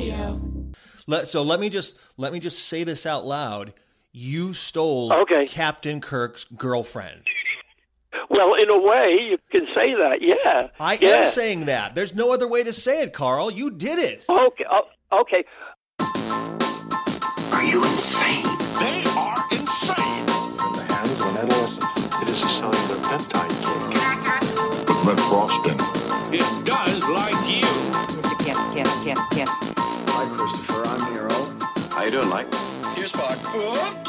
Radio. Let me just say this out loud. You stole Captain Kirk's girlfriend. Well, in a way, you can say that, yeah. I am saying that. There's no other way to say it, Carl. You did it. Okay, okay. Are you insane? They are insane. In the hands of an adolescent, it is a sign of a peptide kick. Red frosting. It does like you. Mr. Kip. Hi, Christopher. I'm Nero. How you doing, Mike? Here's Spock. Oops.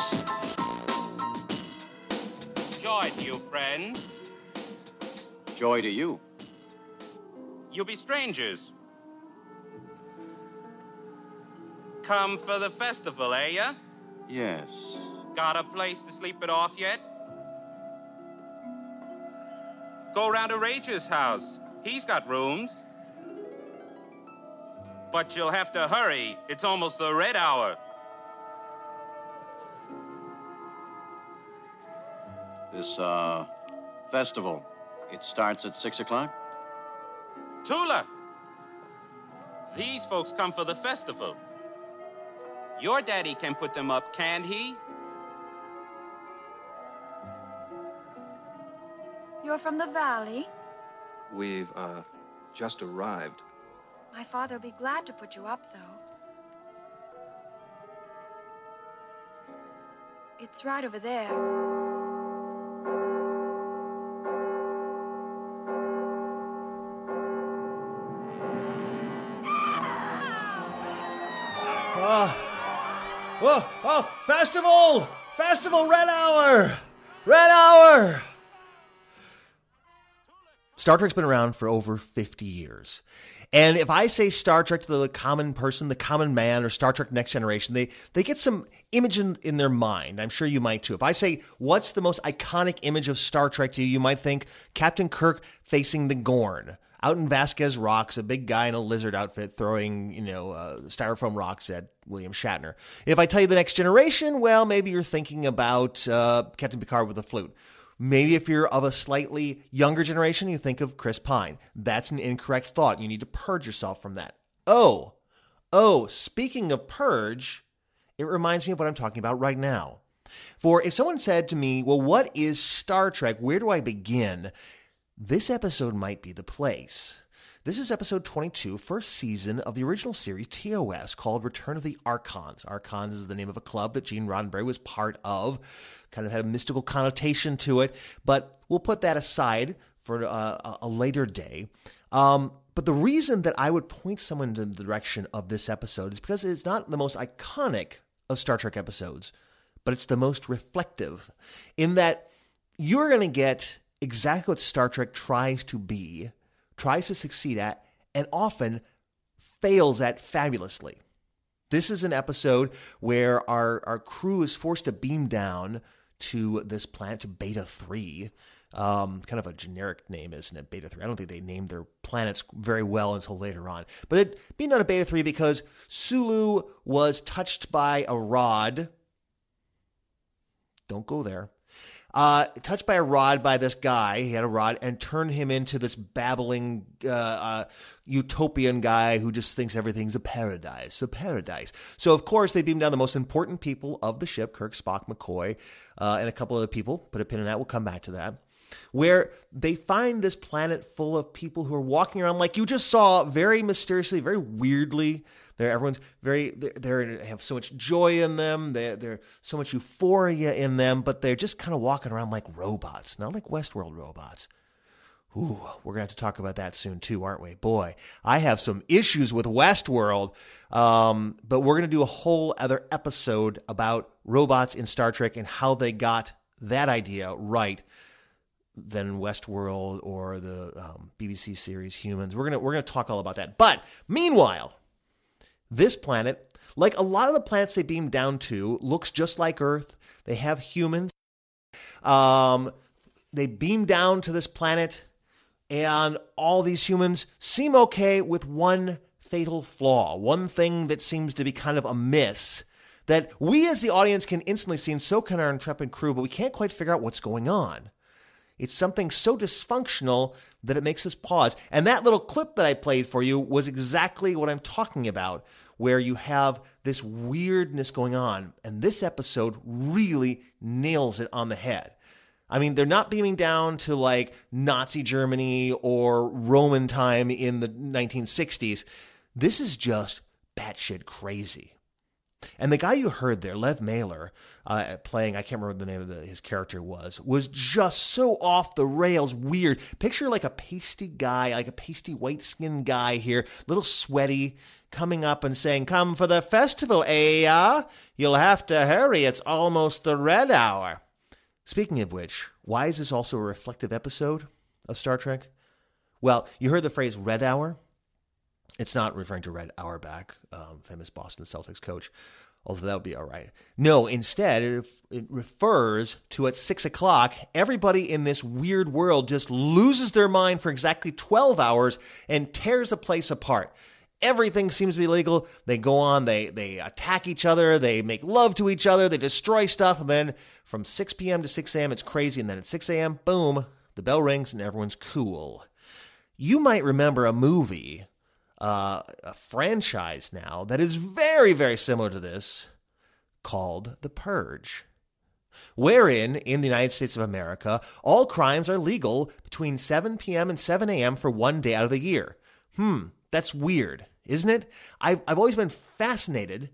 Joy to you, friend. Joy to you. You be strangers. Come for the festival, ya? Yes. Got a place to sleep it off yet? Go round to Rager's house. He's got rooms. But you'll have to hurry. It's almost the red hour. This, festival, it starts at 6 o'clock? Tula! These folks come for the festival. Your daddy can put them up, can't he? You're from the valley? We've, just arrived. My father'll be glad to put you up, though. It's right over there. Festival, Red Hour. Star Trek's been around for over 50 years. And if I say Star Trek to the common person, the common man, or Star Trek Next Generation, they get some image in their mind. I'm sure you might too. If I say, what's the most iconic image of Star Trek to you, you might think Captain Kirk facing the Gorn. Out in Vasquez Rocks, a big guy in a lizard outfit throwing, styrofoam rocks at William Shatner. If I tell you the Next Generation, well, maybe you're thinking about Captain Picard with a flute. Maybe if you're of a slightly younger generation, you think of Chris Pine. That's an incorrect thought. You need to purge yourself from that. Oh, speaking of purge, it reminds me of what I'm talking about right now. For if someone said to me, well, what is Star Trek? Where do I begin? This episode might be the place. This is episode 22, first season of the original series TOS called Return of the Archons. Archons is the name of a club that Gene Roddenberry was part of. Kind of had a mystical connotation to it, but we'll put that aside for a later day. But the reason that I would point someone in the direction of this episode is because it's not the most iconic of Star Trek episodes, but it's the most reflective in that you're going to get exactly what Star Trek tries to succeed at, and often fails at fabulously. This is an episode where our crew is forced to beam down to this planet, to Beta 3. Kind of a generic name, isn't it? Beta 3. I don't think they named their planets very well until later on. But it beamed down to Beta 3 because Sulu was touched by a rod. Don't go there. Touched by a rod by this guy. He had a rod and turned him into this babbling utopian guy who just thinks everything's a paradise. So, of course, they beam down the most important people of the ship, Kirk, Spock, McCoy, and a couple other people. Put a pin in that. We'll come back to that. Where they find this planet full of people who are walking around like you just saw, very mysteriously, very weirdly. They have so much joy in them. There's so much euphoria in them, but they're just kind of walking around like robots, not like Westworld robots. Ooh, we're going to have to talk about that soon too, aren't we? Boy, I have some issues with Westworld, but we're going to do a whole other episode about robots in Star Trek and how they got that idea right than Westworld or the BBC series Humans. We're gonna talk all about that. But meanwhile, this planet, like a lot of the planets they beam down to, looks just like Earth. They have humans. They beam down to this planet, and all these humans seem okay with one fatal flaw, one thing that seems to be kind of amiss that we as the audience can instantly see, and so can our intrepid crew, but we can't quite figure out what's going on. It's something so dysfunctional that it makes us pause. And that little clip that I played for you was exactly what I'm talking about, where you have this weirdness going on. And this episode really nails it on the head. I mean, they're not beaming down to like Nazi Germany or Roman time in the 1960s. This is just batshit crazy. And the guy you heard there, Lev Mailer, playing, I can't remember the name of his character was just so off the rails weird. Picture like a pasty guy, like a pasty white-skinned guy here, little sweaty, coming up and saying, "Come for the festival, eh? You'll have to hurry, it's almost the red hour." Speaking of which, why is this also a reflective episode of Star Trek? Well, you heard the phrase red hour. It's not referring to Red Auerbach, famous Boston Celtics coach, although that would be all right. No, instead, it refers to at 6 o'clock, everybody in this weird world just loses their mind for exactly 12 hours and tears the place apart. Everything seems to be legal. They go on, they attack each other, they make love to each other, they destroy stuff, and then from 6 p.m. to 6 a.m. it's crazy, and then at 6 a.m., boom, the bell rings and everyone's cool. You might remember a movie, a franchise now, that is very, very similar to this, called The Purge, wherein, in the United States of America, all crimes are legal between 7 p.m. and 7 a.m. for one day out of the year. That's weird, isn't it? I've always been fascinated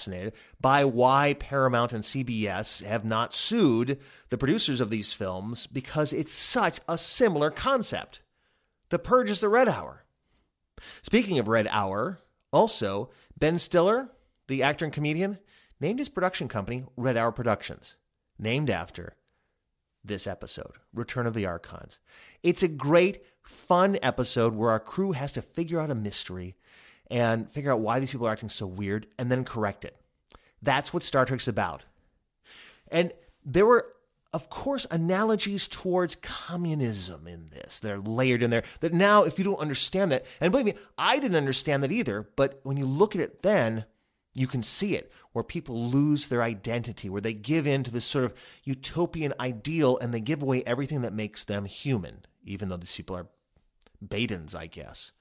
by why Paramount and CBS have not sued the producers of these films, because it's such a similar concept. The Purge is the Red Hour. Speaking of Red Hour, also, Ben Stiller, the actor and comedian, named his production company Red Hour Productions, named after this episode, Return of the Archons. It's a great, fun episode where our crew has to figure out a mystery and figure out why these people are acting so weird and then correct it. That's what Star Trek's about. And there were, of course, analogies towards communism in this. They're layered in there. That now, if you don't understand that, and believe me, I didn't understand that either, but when you look at it then, you can see it, where people lose their identity, where they give in to this sort of utopian ideal and they give away everything that makes them human, even though these people are Badens, I guess.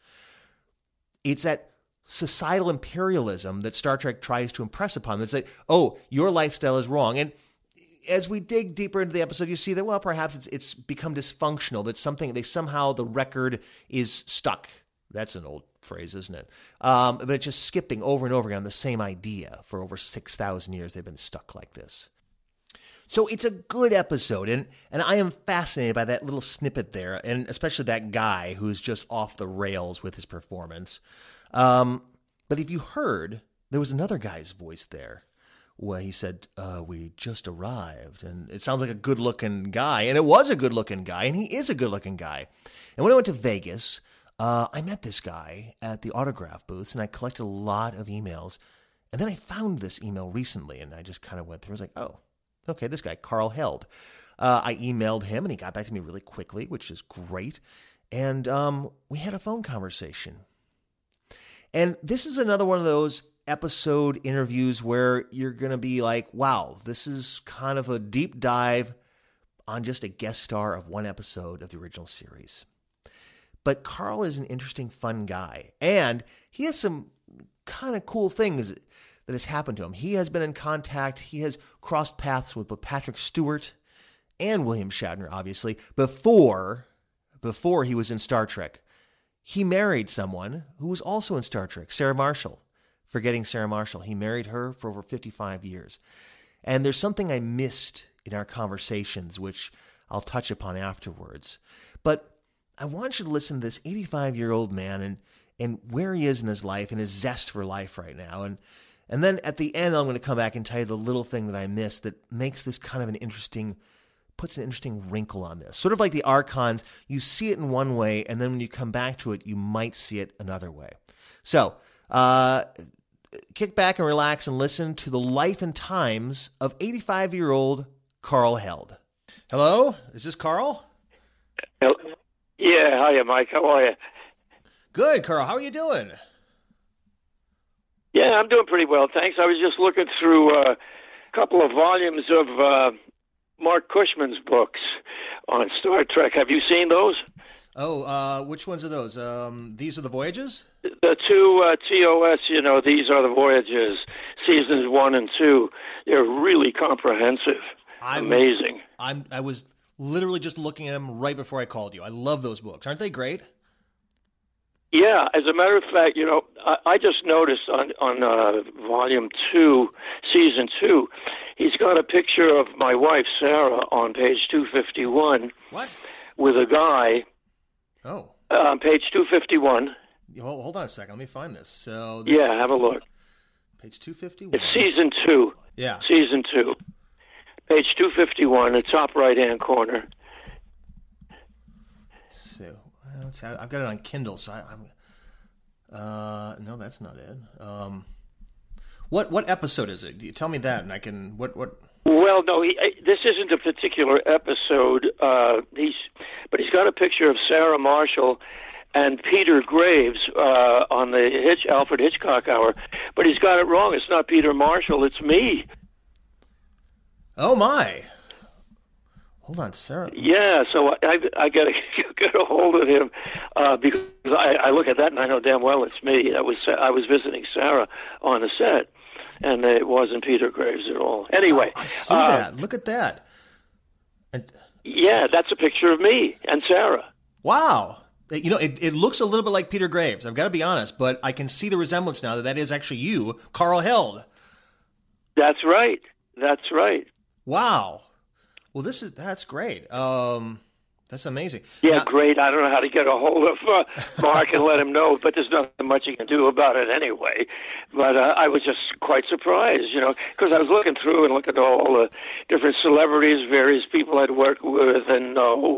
It's that societal imperialism that Star Trek tries to impress upon. It's like, oh, your lifestyle is wrong. And as we dig deeper into the episode, you see that, well, perhaps it's become dysfunctional, that somehow the record is stuck. That's an old phrase, isn't it? But it's just skipping over and over again on the same idea. For over 6,000 years, they've been stuck like this. So it's a good episode, and I am fascinated by that little snippet there, and especially that guy who's just off the rails with his performance. But if you heard, there was another guy's voice there where he said, "We just arrived," and it sounds like a good-looking guy, and it was a good-looking guy, and he is a good-looking guy. And when I went to Vegas, I met this guy at the autograph booths, and I collected a lot of emails, and then I found this email recently, and I just kind of went through. I was like, oh, okay, this guy, Carl Held. I emailed him, and he got back to me really quickly, which is great, and we had a phone conversation. And this is another one of those episode interviews where you're going to be like, wow, this is kind of a deep dive on just a guest star of one episode of the original series. But Carl is an interesting, fun guy, and he has some kind of cool things that has happened to him. He has been in contact, he has crossed paths with both Patrick Stewart and William Shatner, obviously, before he was in Star Trek. He married someone who was also in Star Trek, Sarah Marshall. Forgetting Sarah Marshall. He married her for over 55 years. And there's something I missed in our conversations, which I'll touch upon afterwards. But I want you to listen to this 85-year-old man and where he is in his life and his zest for life right now. And then at the end, I'm going to come back and tell you the little thing that I missed that makes this kind of puts an interesting wrinkle on this. Sort of like the Archons, you see it in one way, and then when you come back to it, you might see it another way. So, kick back and relax and listen to the life and times of 85-year-old Carl Held. Hello? Is this Carl? Yeah, hiya, Mike. How are you? Good, Carl. How are you doing? Yeah, I'm doing pretty well, thanks. I was just looking through a couple of volumes of Mark Cushman's books on Star Trek. Have you seen those? Oh, which ones are those? These are the Voyages? The two TOS, these are the Voyages, seasons 1 and 2. They're really comprehensive. Amazing. I was literally just looking at them right before I called you. I love those books. Aren't they great? Yeah, as a matter of fact, I just noticed on volume 2, season 2, he's got a picture of my wife, Sarah, on page 251. What? With a guy. Oh. On page 251. Hold on a second. Let me find this. So. Yeah, have a look. Page 251. It's season 2. Yeah. Season 2. Page 251, the top right-hand corner. So, I've got it on Kindle, so no, that's not it. What episode is it? Tell me that, and I can what. Well, no, this isn't a particular episode. But he's got a picture of Sarah Marshall and Peter Graves on the Alfred Hitchcock Hour, but he's got it wrong. It's not Peter Marshall. It's me. Oh my! Hold on, Sarah. Yeah, so I got to get a hold of him because I look at that and I know damn well it's me. I was visiting Sarah on the set, and it wasn't Peter Graves at all. Anyway, I see that. Look at that. Yeah, that's a picture of me and Sarah. Wow. It looks a little bit like Peter Graves. I've got to be honest, but I can see the resemblance now that is actually you, Carl Held. That's right. That's right. Wow. Well, that's great. That's amazing. Yeah, now, great. I don't know how to get a hold of Mark and let him know, but there's nothing much you can do about it anyway. But I was just quite surprised, because I was looking through and looking at all the different celebrities, various people I'd worked with, and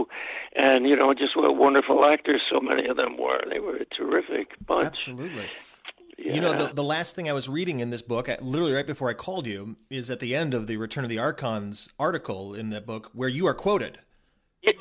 just what wonderful actors so many of them were. They were a terrific bunch. Absolutely. Yeah. The last thing I was reading in this book, literally right before I called you, is at the end of the Return of the Archons article in that book where you are quoted. Yeah.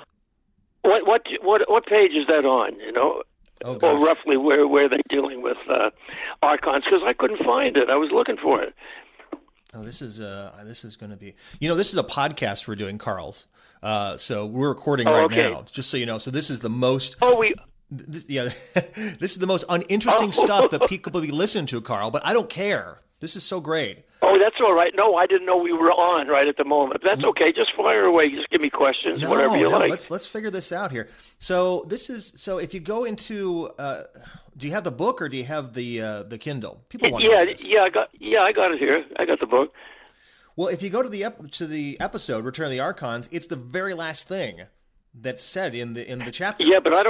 What page is that on? Oh, gosh. Or roughly where they're dealing with Archons? Because I couldn't find it. I was looking for it. Oh, this is going to be. This is a podcast we're doing, Carl's. So we're recording right now, just so you know. So this is the most. This is the most uninteresting stuff that people will be listening to, Carl, but I don't care. This is so great. Oh, that's all right. No, I didn't know we were on right at the moment. That's okay. Just fire away. Just give me questions, whatever you like. Let's figure this out here. So if you go into, do you have the book or do you have the Kindle? People want to know this. I got it here. I got the book. Well, if you go to the episode Return of the Archons, it's the very last thing that's said in the chapter. Yeah, but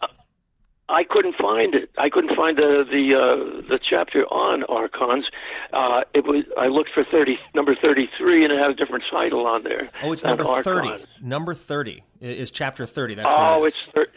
I couldn't find it. I couldn't find the chapter on Archons. I looked for number 33, and it had a different title on there. Oh, it's number 30. Number 30 is chapter 30. That's it's 30.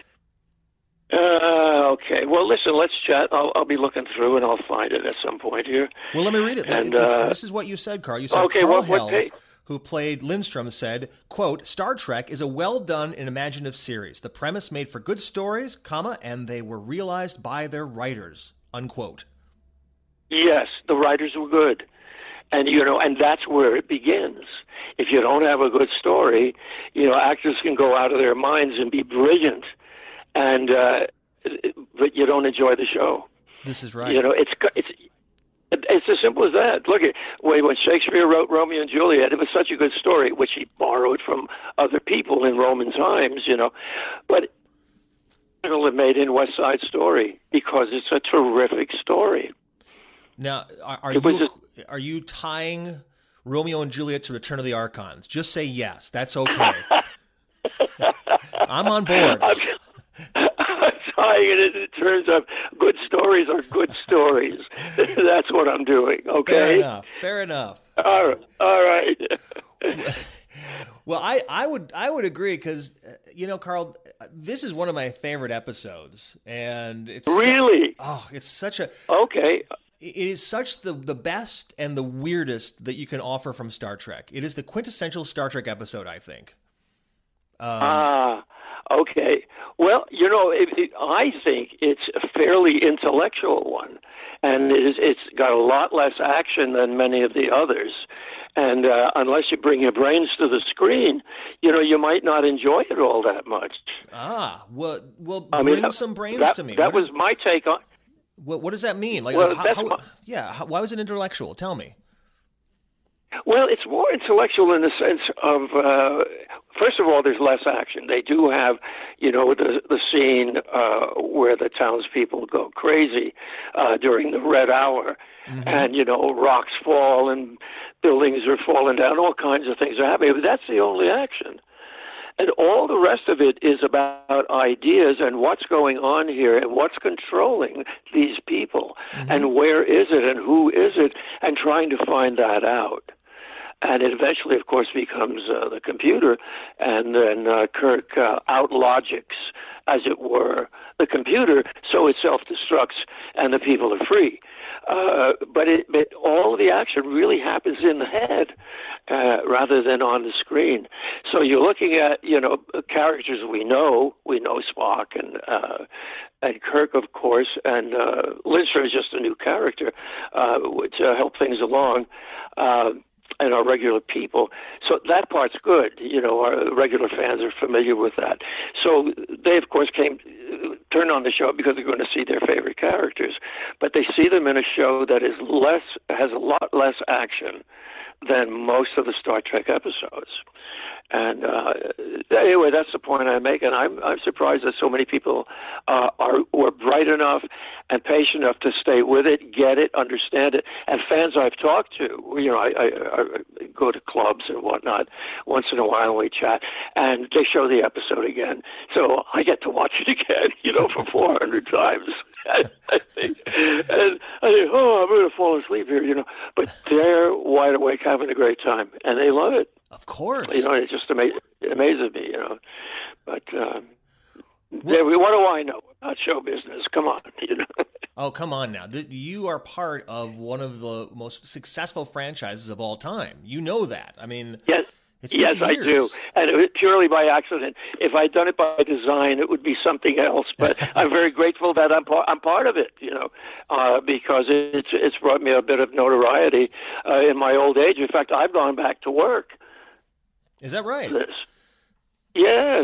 Okay. Well, listen. Let's chat. I'll be looking through, and I'll find it at some point here. Well, let me read it. And this is what you said, Carl. You said Carl Held, who played Lindstrom, said, quote, Star Trek is a well-done and imaginative series. The premise made for good stories, and they were realized by their writers, unquote. Yes, the writers were good. And, and that's where it begins. If you don't have a good story, actors can go out of their minds and be brilliant, but you don't enjoy the show. This is right. It's as simple as that. Look, when Shakespeare wrote Romeo and Juliet, it was such a good story, which he borrowed from other people in Roman times, But it made in West Side Story because it's a terrific story. Now, are you tying Romeo and Juliet to Return of the Archons? Just say yes. That's okay. I'm on board. I'm tying it in terms of good stories are good stories. That's what I'm doing. Okay. Fair enough. All right. Well, I would agree because Carl, this is one of my favorite episodes, and it's really it's such a okay. It is such the best and the weirdest that you can offer from Star Trek. It is the quintessential Star Trek episode, I think. Okay. Well, I think it's a fairly intellectual one, and it's got a lot less action than many of the others. And unless you bring your brains to the screen, you might not enjoy it all that much. Well, bring some brains to me. That was my take on. What does that mean? Like, why was it intellectual? Tell me. Well, it's more intellectual in the sense of, first of all, there's less action. They do have, the scene where the townspeople go crazy during the Red Hour, and, rocks fall and buildings are falling down, all kinds of things are happening. But that's the only action. And all the rest of it is about ideas and what's going on here and what's controlling these people and where is it and who is it, and trying to find that out. And it eventually, of course, becomes the computer, and then Kirk out-logics, as it were, the computer, so it self-destructs and the people are free. But all of the action really happens in the head rather than on the screen. So you're looking at, characters we know Spock and Kirk, of course, and Lindstrom is just a new character to help things along. And our regular people. So that part's good. Our regular fans are familiar with that. So they, of course, turned on the show because they're going to see their favorite characters. But they see them in a show that has a lot less action than most of the Star Trek episodes. And anyway, that's the point I make, and I'm surprised that so many people were bright enough and patient enough to stay with it, get it, understand it. And fans I've talked to, I go to clubs and whatnot once in a while, and we chat, and they show the episode again, so I get to watch it again, for 400 times. And I think, I'm going to fall asleep here, but they're wide awake, having a great time, and they love it. Of course. It just amazes me, But what do I know about show business? Come on, Oh, come on now. You are part of one of the most successful franchises of all time. You know that. I mean, yes. It's 50 years. I do, and it was purely by accident. If I'd done it by design, it would be something else. But I'm very grateful that I'm part of it, because it's brought me a bit of notoriety in my old age. In fact, I've gone back to work. Is that right? Yes.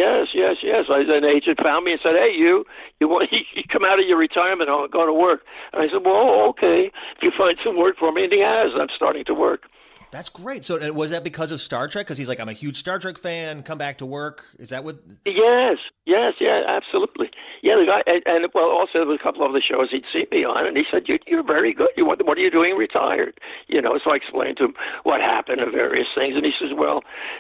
An agent found me and said, "Hey, you come out of your retirement, I'll go to work." And I said, "Well, okay, if you find some work for me," and he has. I'm starting to work. That's great. So was that because of Star Trek? Because he's like, I'm a huge Star Trek fan, come back to work. Is that what? Yes, absolutely. Yeah, the guy, and also there was a couple of the shows he'd see me on, and he said, you're very good. What are you doing retired? So I explained to him what happened and various things, and he says, well,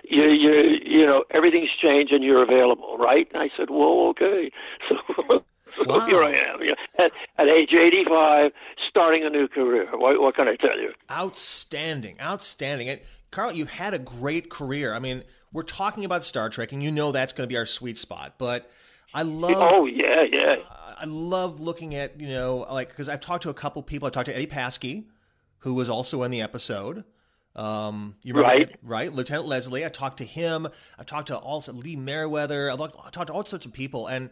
you everything's changed and you're available, right? And I said, well, okay. So... Wow. Here I am, at age 85, starting a new career. What can I tell you? Outstanding. And Carl, you've had a great career. I mean, we're talking about Star Trek, and that's going to be our sweet spot. But I love... Oh, yeah. I love looking at, because I've talked to a couple people. I talked to Eddie Paskey, who was also in the episode. You remember, right? Lieutenant Leslie. I talked to him. I talked to also Lee Merriweather. I talked to all sorts of people, and...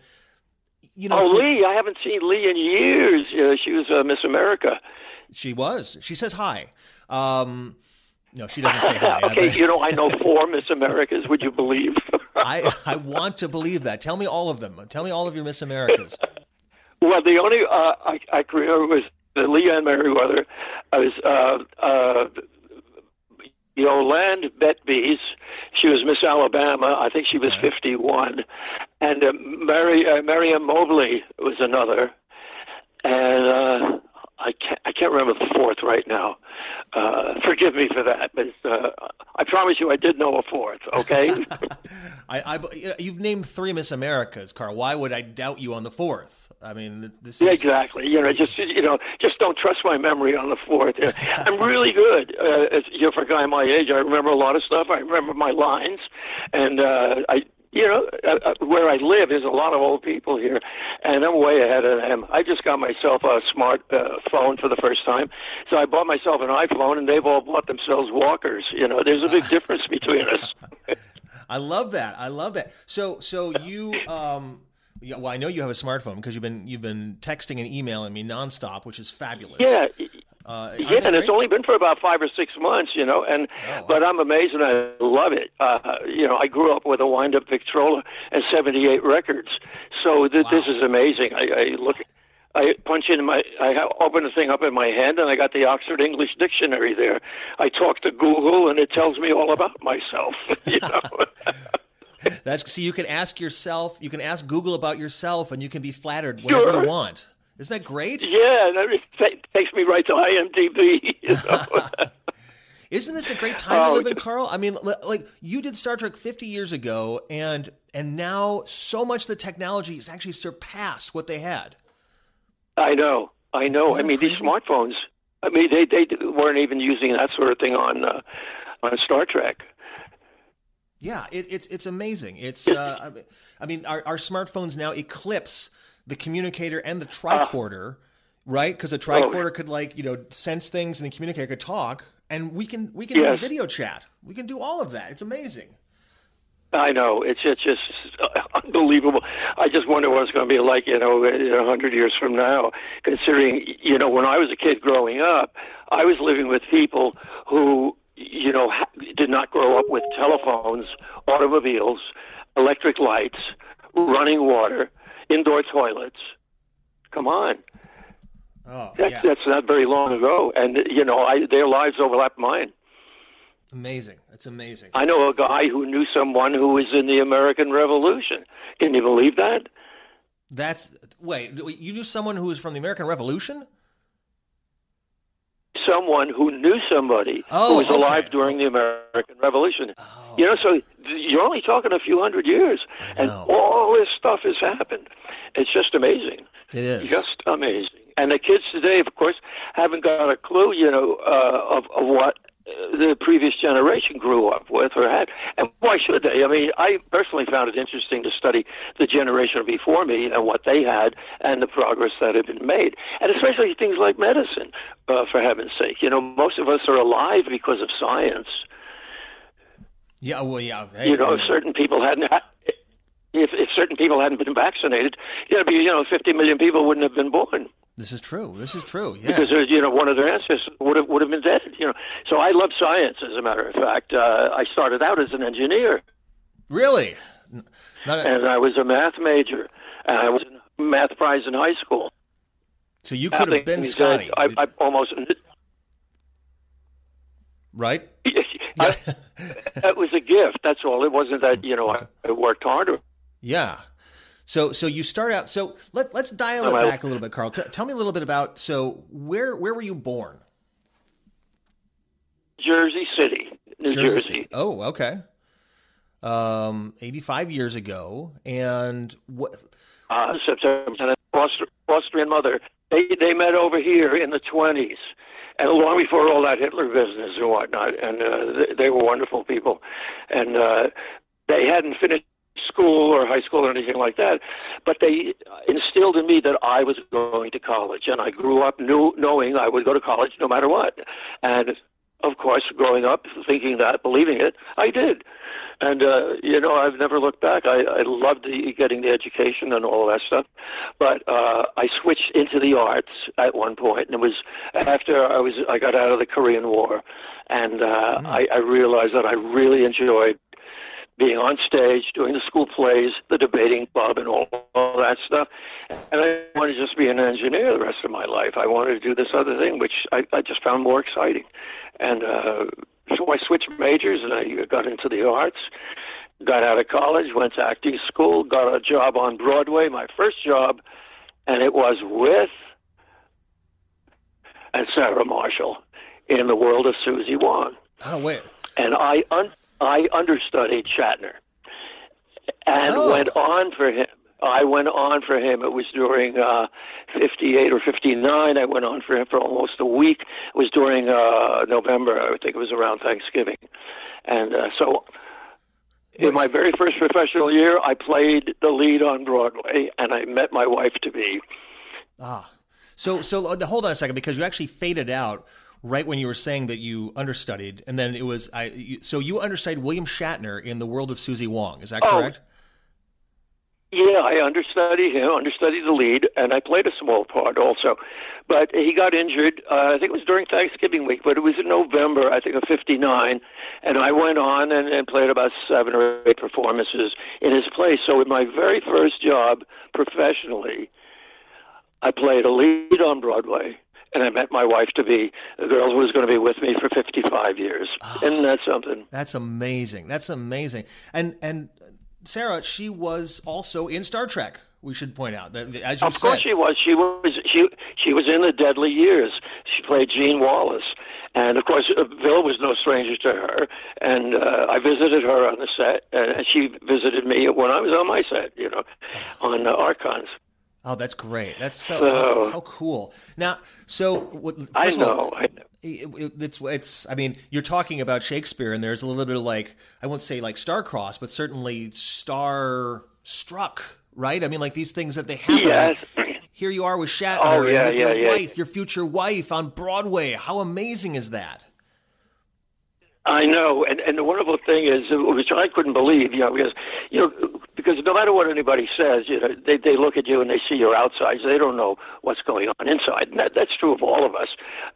Lee, I haven't seen Lee in years. She was Miss America. She was. She says hi. No, she doesn't say hi. Okay, I know 4 Miss Americas. Would you believe? I want to believe that. Tell me all of them. Tell me all of your Miss Americas. Well, the only I could remember was Leanne Merriweather. I was Yolande Betbys. She was Miss Alabama. I think she was 51. And Miriam Mobley was another. And I can't remember the 4th right now. Forgive me for that, but I promise you I did know a 4th, okay? You've named 3 Miss Americas, Carl. Why would I doubt you on the 4th? I mean, this is... Yeah, exactly. Just don't trust my memory on the 4th. I'm really good. For a guy my age, I remember a lot of stuff. I remember my lines, and where I live, there's a lot of old people here, and I'm way ahead of them. I just got myself a smart phone for the first time, so I bought myself an iPhone, and they've all bought themselves walkers. There's a big difference between us. I love that. So you... I know you have a smartphone because you've been texting and emailing me nonstop, which is fabulous. Yeah, Yeah, and it's only been for about 5 or 6 months, and but I'm amazed and I love it. I grew up with a wind-up Victrola and 78 records, so this is amazing. I punch in I open the thing up in my hand, and I got the Oxford English Dictionary there. I talk to Google, and it tells me all about myself. So you can ask yourself, you can ask Google about yourself, and you can be flattered whenever you want. Isn't that great? Yeah, it takes me right to IMDb. Isn't this a great time to live in, Carl? I mean, like you did Star Trek 50 years ago, and now so much of the technology has actually surpassed what they had. I know. I mean, these smartphones. I mean, they weren't even using that sort of thing on Star Trek. Yeah, it's amazing. It's I mean, our smartphones now eclipse the communicator and the tricorder, right? Because the tricorder could sense things, and the communicator could talk, and we can do video chat. We can do all of that. It's amazing. I know. It's just unbelievable. I just wonder what it's going to be like, 100 years from now, considering, when I was a kid growing up, I was living with people who, did not grow up with telephones, automobiles, electric lights, running water, indoor toilets. Come on. That's not very long ago. And, their lives overlap mine. Amazing. It's amazing. I know a guy who knew someone who was in the American Revolution. Can you believe that? Wait, you knew someone who was from the American Revolution? Someone who knew somebody who was alive during the American Revolution. Oh. So you're only talking a few hundred years, and all this stuff has happened. It's just amazing. It is. Just amazing. And the kids today, of course, haven't got a clue, of what the previous generation grew up with or had. And why should they? I mean, I personally found it interesting to study the generation before me and what they had and the progress that had been made. And especially things like medicine, for heaven's sake. Most of us are alive because of science. Yeah, well, yeah. Hey, if certain people hadn't if certain people hadn't been vaccinated, 50 million people wouldn't have been born. This is true. Yeah. Because one of their ancestors would have been dead. So I love science. As a matter of fact, I started out as an engineer. Really? And I was a math major. And I was in math prize in high school. So you could have been Scotty. I almost. Right. That was a gift. That's all. It wasn't that I worked harder. Yeah. So you start out. So let's dial it back a little bit, Carl. Tell me a little bit about. So where were you born? Jersey City, New Jersey. Oh, okay. 85 years ago, and what? September. Austrian mother. They met over here in the 20s, and long before all that Hitler business and whatnot. And they were wonderful people, and they hadn't finished school or high school or anything like that, but they instilled in me that I was going to college, and I grew up knowing I would go to college no matter what. And of course, growing up thinking that, believing it, I did. And I've never looked back. I loved getting the education and all of that stuff, but I switched into the arts at one point, and it was after I got out of the Korean War, and I realized that I really enjoyed being on stage, doing the school plays, the debating club, and all that stuff. And I wanted to just be an engineer the rest of my life. I wanted to do this other thing, which I just found more exciting. And so I switched majors, and I got into the arts, got out of college, went to acting school, got a job on Broadway, my first job, and it was with Sarah Marshall in The World of Susie Wong. Oh, wait. And I understudied Shatner and went on for him. I went on for him. It was during 58 or 59. I went on for him for almost a week. It was during November. I think it was around Thanksgiving. And so in my very first professional year, I played the lead on Broadway, and I met my wife-to-be. So hold on a second, because you actually faded out right when you were saying that you understudied, and then it was so you understudied William Shatner in The World of Susie Wong. Is that correct? Yeah, I understudied him, understudied the lead, and I played a small part also. But he got injured, I think it was during Thanksgiving week, but it was in November, I think, of '59, and I went on and played about 7 or 8 performances in his place. So in my very first job professionally, I played a lead on Broadway, and I met my wife-to-be, the girl who was going to be with me for 55 years. Isn't that something? That's amazing. That's amazing. And Sarah, she was also in Star Trek. We should point out that, as you said. Of course she was. She was in the Deadly Years. She played Jean Wallace, and of course Bill was no stranger to her. And I visited her on the set, and she visited me when I was on my set. On Archons. Oh, that's great. That's so how cool. Now, I know. It's. I mean, you're talking about Shakespeare, and there's a little bit of like, I won't say like star-crossed, but certainly star-struck, right? I mean, like these things that they happen. Yes. Here you are with Shatner and with your wife, your future wife, on Broadway. How amazing is that? I know, and the wonderful thing is, which I couldn't believe, because no matter what anybody says, they look at you and they see your outsides. They don't know what's going on inside, and that's true of all of us.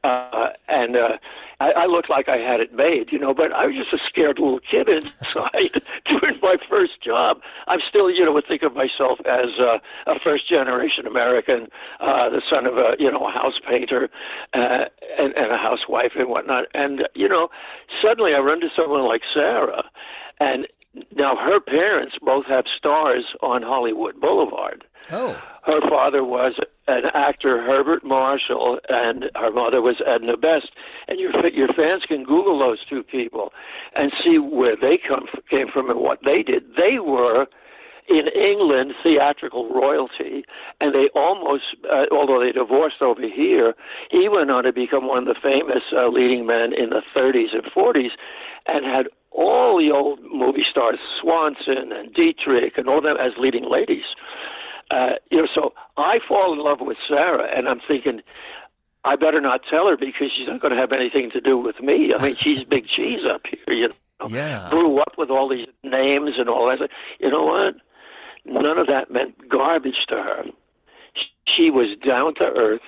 I looked like I had it made, but I was just a scared little kid inside doing my first job. I'm still, would think of myself as a first-generation American, the son of a house painter and a housewife and whatnot. And, suddenly I run into someone like Sarah, and now her parents both have stars on Hollywood Boulevard. Oh. Her father was an actor, Herbert Marshall, and her mother was Edna Best. And your fans can Google those two people and see where they came from and what they did. They were, in England, theatrical royalty, and they almost, although they divorced over here, he went on to become one of the famous leading men in the 30s and 40s and had all the old movie stars, Swanson and Dietrich and all them as leading ladies. So I fall in love with Sarah, and I'm thinking, I better not tell her because she's not going to have anything to do with me. I mean, she's big cheese up here, Yeah. Grew up with all these names and all that. You know what? None of that meant garbage to her. She was down to earth.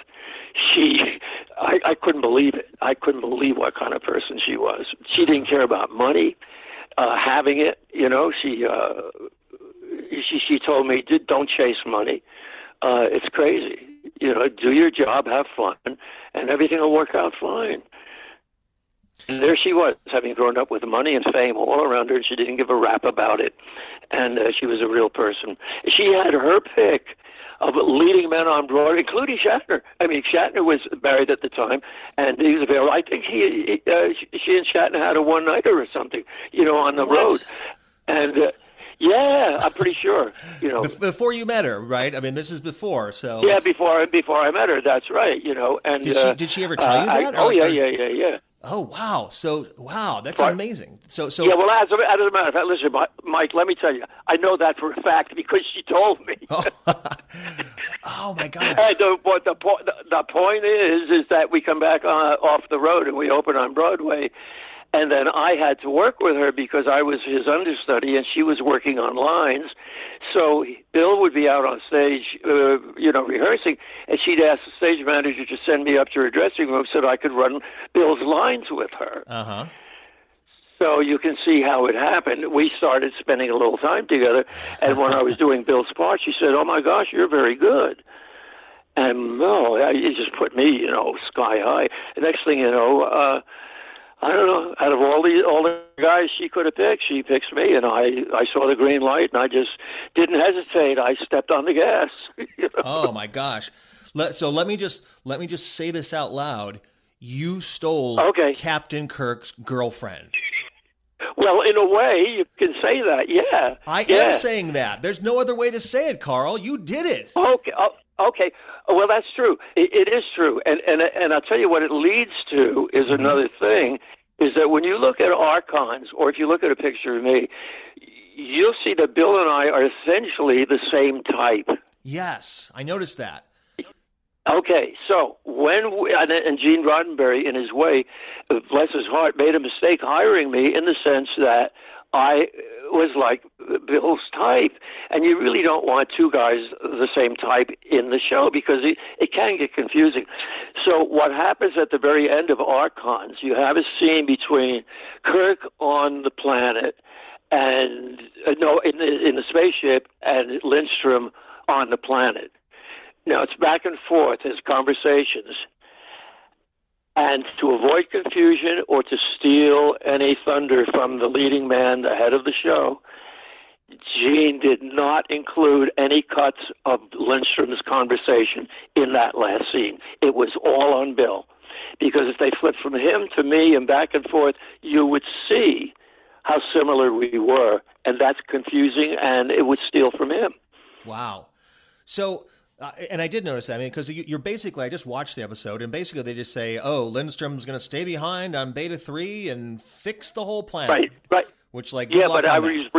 I couldn't believe it. I couldn't believe what kind of person she was. She didn't care about money, having it. She told me, don't chase money. It's crazy. Do your job, have fun, and everything will work out fine. And there she was, having grown up with money and fame all around her, and she didn't give a rap about it. And she was a real person. She had her pick of leading men on Broadway, including Shatner. I mean, Shatner was married at the time, and he was available. I think she and Shatner had a one-nighter or something, on the road. And yeah, I'm pretty sure. Before you met her, right? I mean, this is before. So yeah, before I met her. That's right. And did she ever tell you that? Yeah. Oh wow! That's amazing. So yeah. Well, as a matter of fact, listen, Mike. Let me tell you, I know that for a fact because she told me. Oh my gosh! And the point is that we come back off the road and we open on Broadway. And then I had to work with her because I was his understudy and she was working on lines. So Bill would be out on stage, rehearsing, and she'd ask the stage manager to send me up to her dressing room so that I could run Bill's lines with her. Uh-huh. So you can see how it happened. We started spending a little time together, and when I was doing Bill's part, she said, "Oh my gosh, you're very good." And no, it just put me, sky high. The next thing you know, I don't know. Out of all the guys she could have picked, she picks me, and I saw the green light, and I just didn't hesitate. I stepped on the gas. Oh my gosh! So let me just say this out loud. You stole Captain Kirk's girlfriend. Well, in a way, you can say that. Yeah, I am saying that. There's no other way to say it, Carl. You did it. Okay. Well, that's true. It is true. And I'll tell you what it leads to is another thing, is that when you look at Archons, or if you look at a picture of me, you'll see that Bill and I are essentially the same type. Yes, I noticed that. Okay, so and Gene Roddenberry, in his way, bless his heart, made a mistake hiring me in the sense that I was like Bill's type. And you really don't want two guys the same type in the show because it can get confusing. So what happens at the very end of Archons, you have a scene between Kirk on the planet and in the spaceship and Lindstrom on the planet. Now it's back and forth as conversations. And to avoid confusion or to steal any thunder from the leading man, the head of the show, Gene did not include any cuts of Lindstrom's conversation in that last scene. It was all on Bill. Because if they flipped from him to me and back and forth, you would see how similar we were. And that's confusing, and it would steal from him. Wow. So... and I did notice that, because you're basically, I just watched the episode, and basically they just say, oh, Lindstrom's going to stay behind on Beta 3 and fix the whole planet. Right. Which, like, yeah, but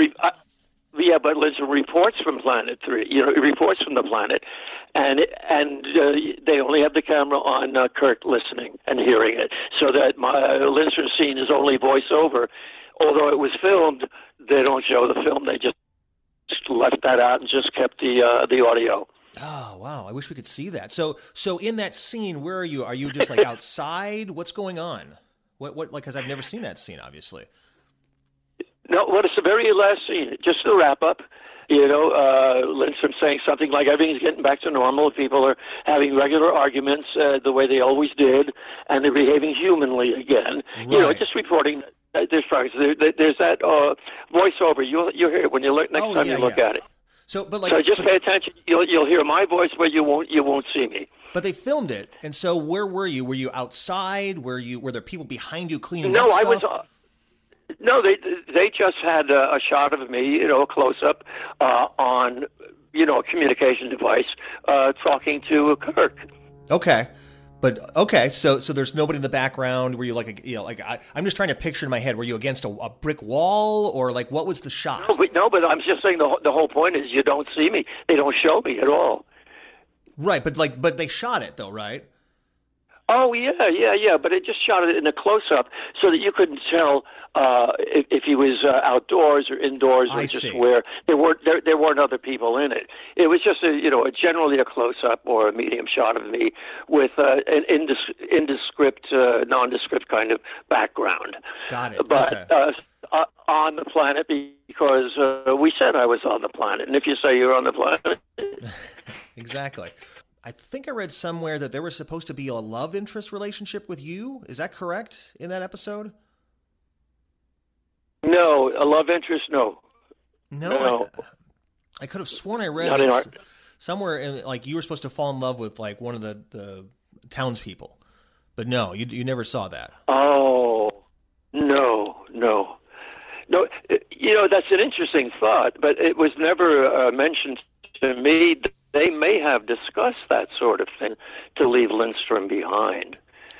but Lindstrom reports from Planet 3. He reports from the planet, and they only have the camera on Kirk listening and hearing it, so that Lindstrom's scene is only voiceover. Although it was filmed, they don't show the film. They just left that out and just kept the audio. Oh, wow. I wish we could see that. So in that scene, where are you? Are you just like outside? What's going on? What, because I've never seen that scene, obviously. No, it's the very last scene, just the wrap up. Lindstrom saying something like everything's getting back to normal. People are having regular arguments the way they always did, and they're behaving humanly again. Right. Just reporting. There's that voiceover. You'll hear it when you look next time you look at it. So just pay attention. You'll hear my voice, but you won't see me. But they filmed it, and so where were you? Were you outside? Were there people behind you cleaning up stuff? I was. No, they just had a shot of me, a close up on a communication device talking to Kirk. Okay. But okay, so there's nobody in the background. Were you I'm just trying to picture in my head. Were you against a brick wall, or like what was the shot? No, but I'm just saying the whole point is you don't see me. They don't show me at all. Right, but they shot it though, right? Oh yeah. But it just shot it in a close up so that you couldn't tell if he was outdoors or indoors or just where there weren't other people in it. It was just generally a close up or a medium shot of me with an nondescript kind of background. Got it. But on the planet because we said I was on the planet, and if you say you're on the planet, exactly. I think I read somewhere that there was supposed to be a love interest relationship with you. Is that correct in that episode? No, a love interest, no. No. I could have sworn I read somewhere in, like, you were supposed to fall in love with like one of the townspeople, but no, you never saw that. Oh, no. That's an interesting thought, but it was never mentioned to me. They may have discussed that sort of thing to leave Lindstrom behind.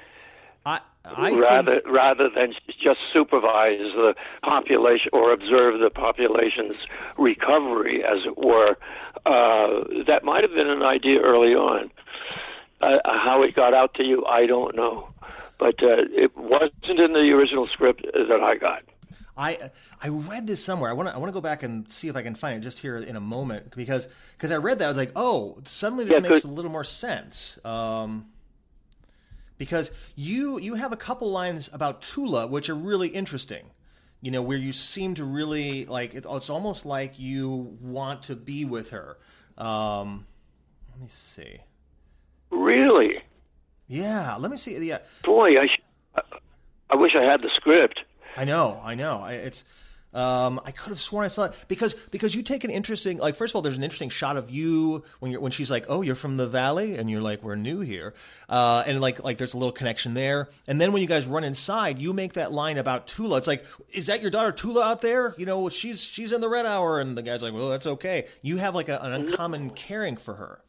Rather than just supervise the population or observe the population's recovery, as it were. That might have been an idea early on. How it got out to you, I don't know. But it wasn't in the original script that I got. I read this somewhere. I want to go back and see if I can find it just here in a moment because I read that. I was like, oh, suddenly this makes a little more sense. Because you have a couple lines about Tula which are really interesting. Where you seem to really like it's almost like you want to be with her. Let me see. Really? Yeah. Let me see. Yeah. Boy, I wish I had the script. I know. It's I could have sworn I saw it because you take an interesting, like, first of all, there's an interesting shot of you when she's like, oh, you're from the valley, and you're like, we're new here, and like there's a little connection there. And then when you guys run inside, you make that line about Tula. It's like, is that your daughter Tula out there? She's in the Red Hour, and the guy's like, well, that's okay. You have like an uncommon caring for her.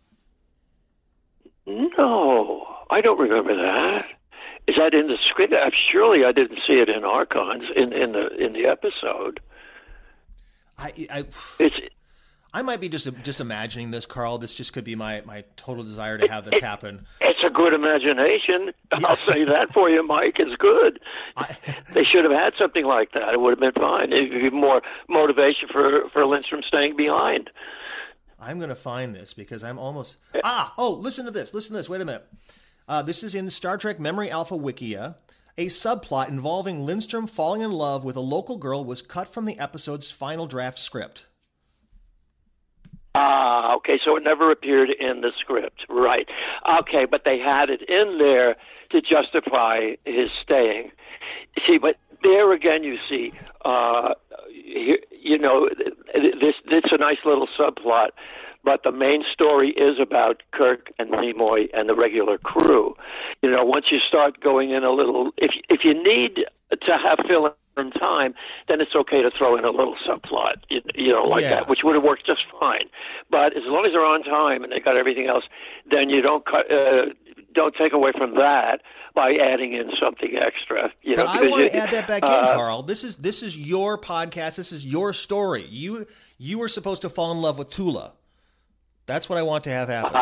No, I don't remember that. Is that in the script? Surely I didn't see it in Archons in the episode. I might be just imagining this, Carl. This just could be my total desire to have this happen. It's a good imagination. I'll say that for you, Mike. It's good. They should have had something like that. It would have been fine. It would be more motivation for Lindstrom staying behind. I'm going to find this because I'm almost... listen to this. Wait a minute. This is in Star Trek Memory Alpha Wikia. A subplot involving Lindstrom falling in love with a local girl was cut from the episode's final draft script. Okay, so it never appeared in the script, right. Okay, but they had it in there to justify his staying. See, but there again you see, it's a nice little subplot, but the main story is about Kirk and Nimoy and the regular crew. You know, once you start going in a little, if you need to have fill in time, then it's okay to throw in a little subplot, that, which would have worked just fine. But as long as they're on time and they got everything else, then you don't take away from that by adding in something extra. But I want to add that back in, Carl. This is your podcast. This is your story. You were supposed to fall in love with Tula. That's what I want to have happen.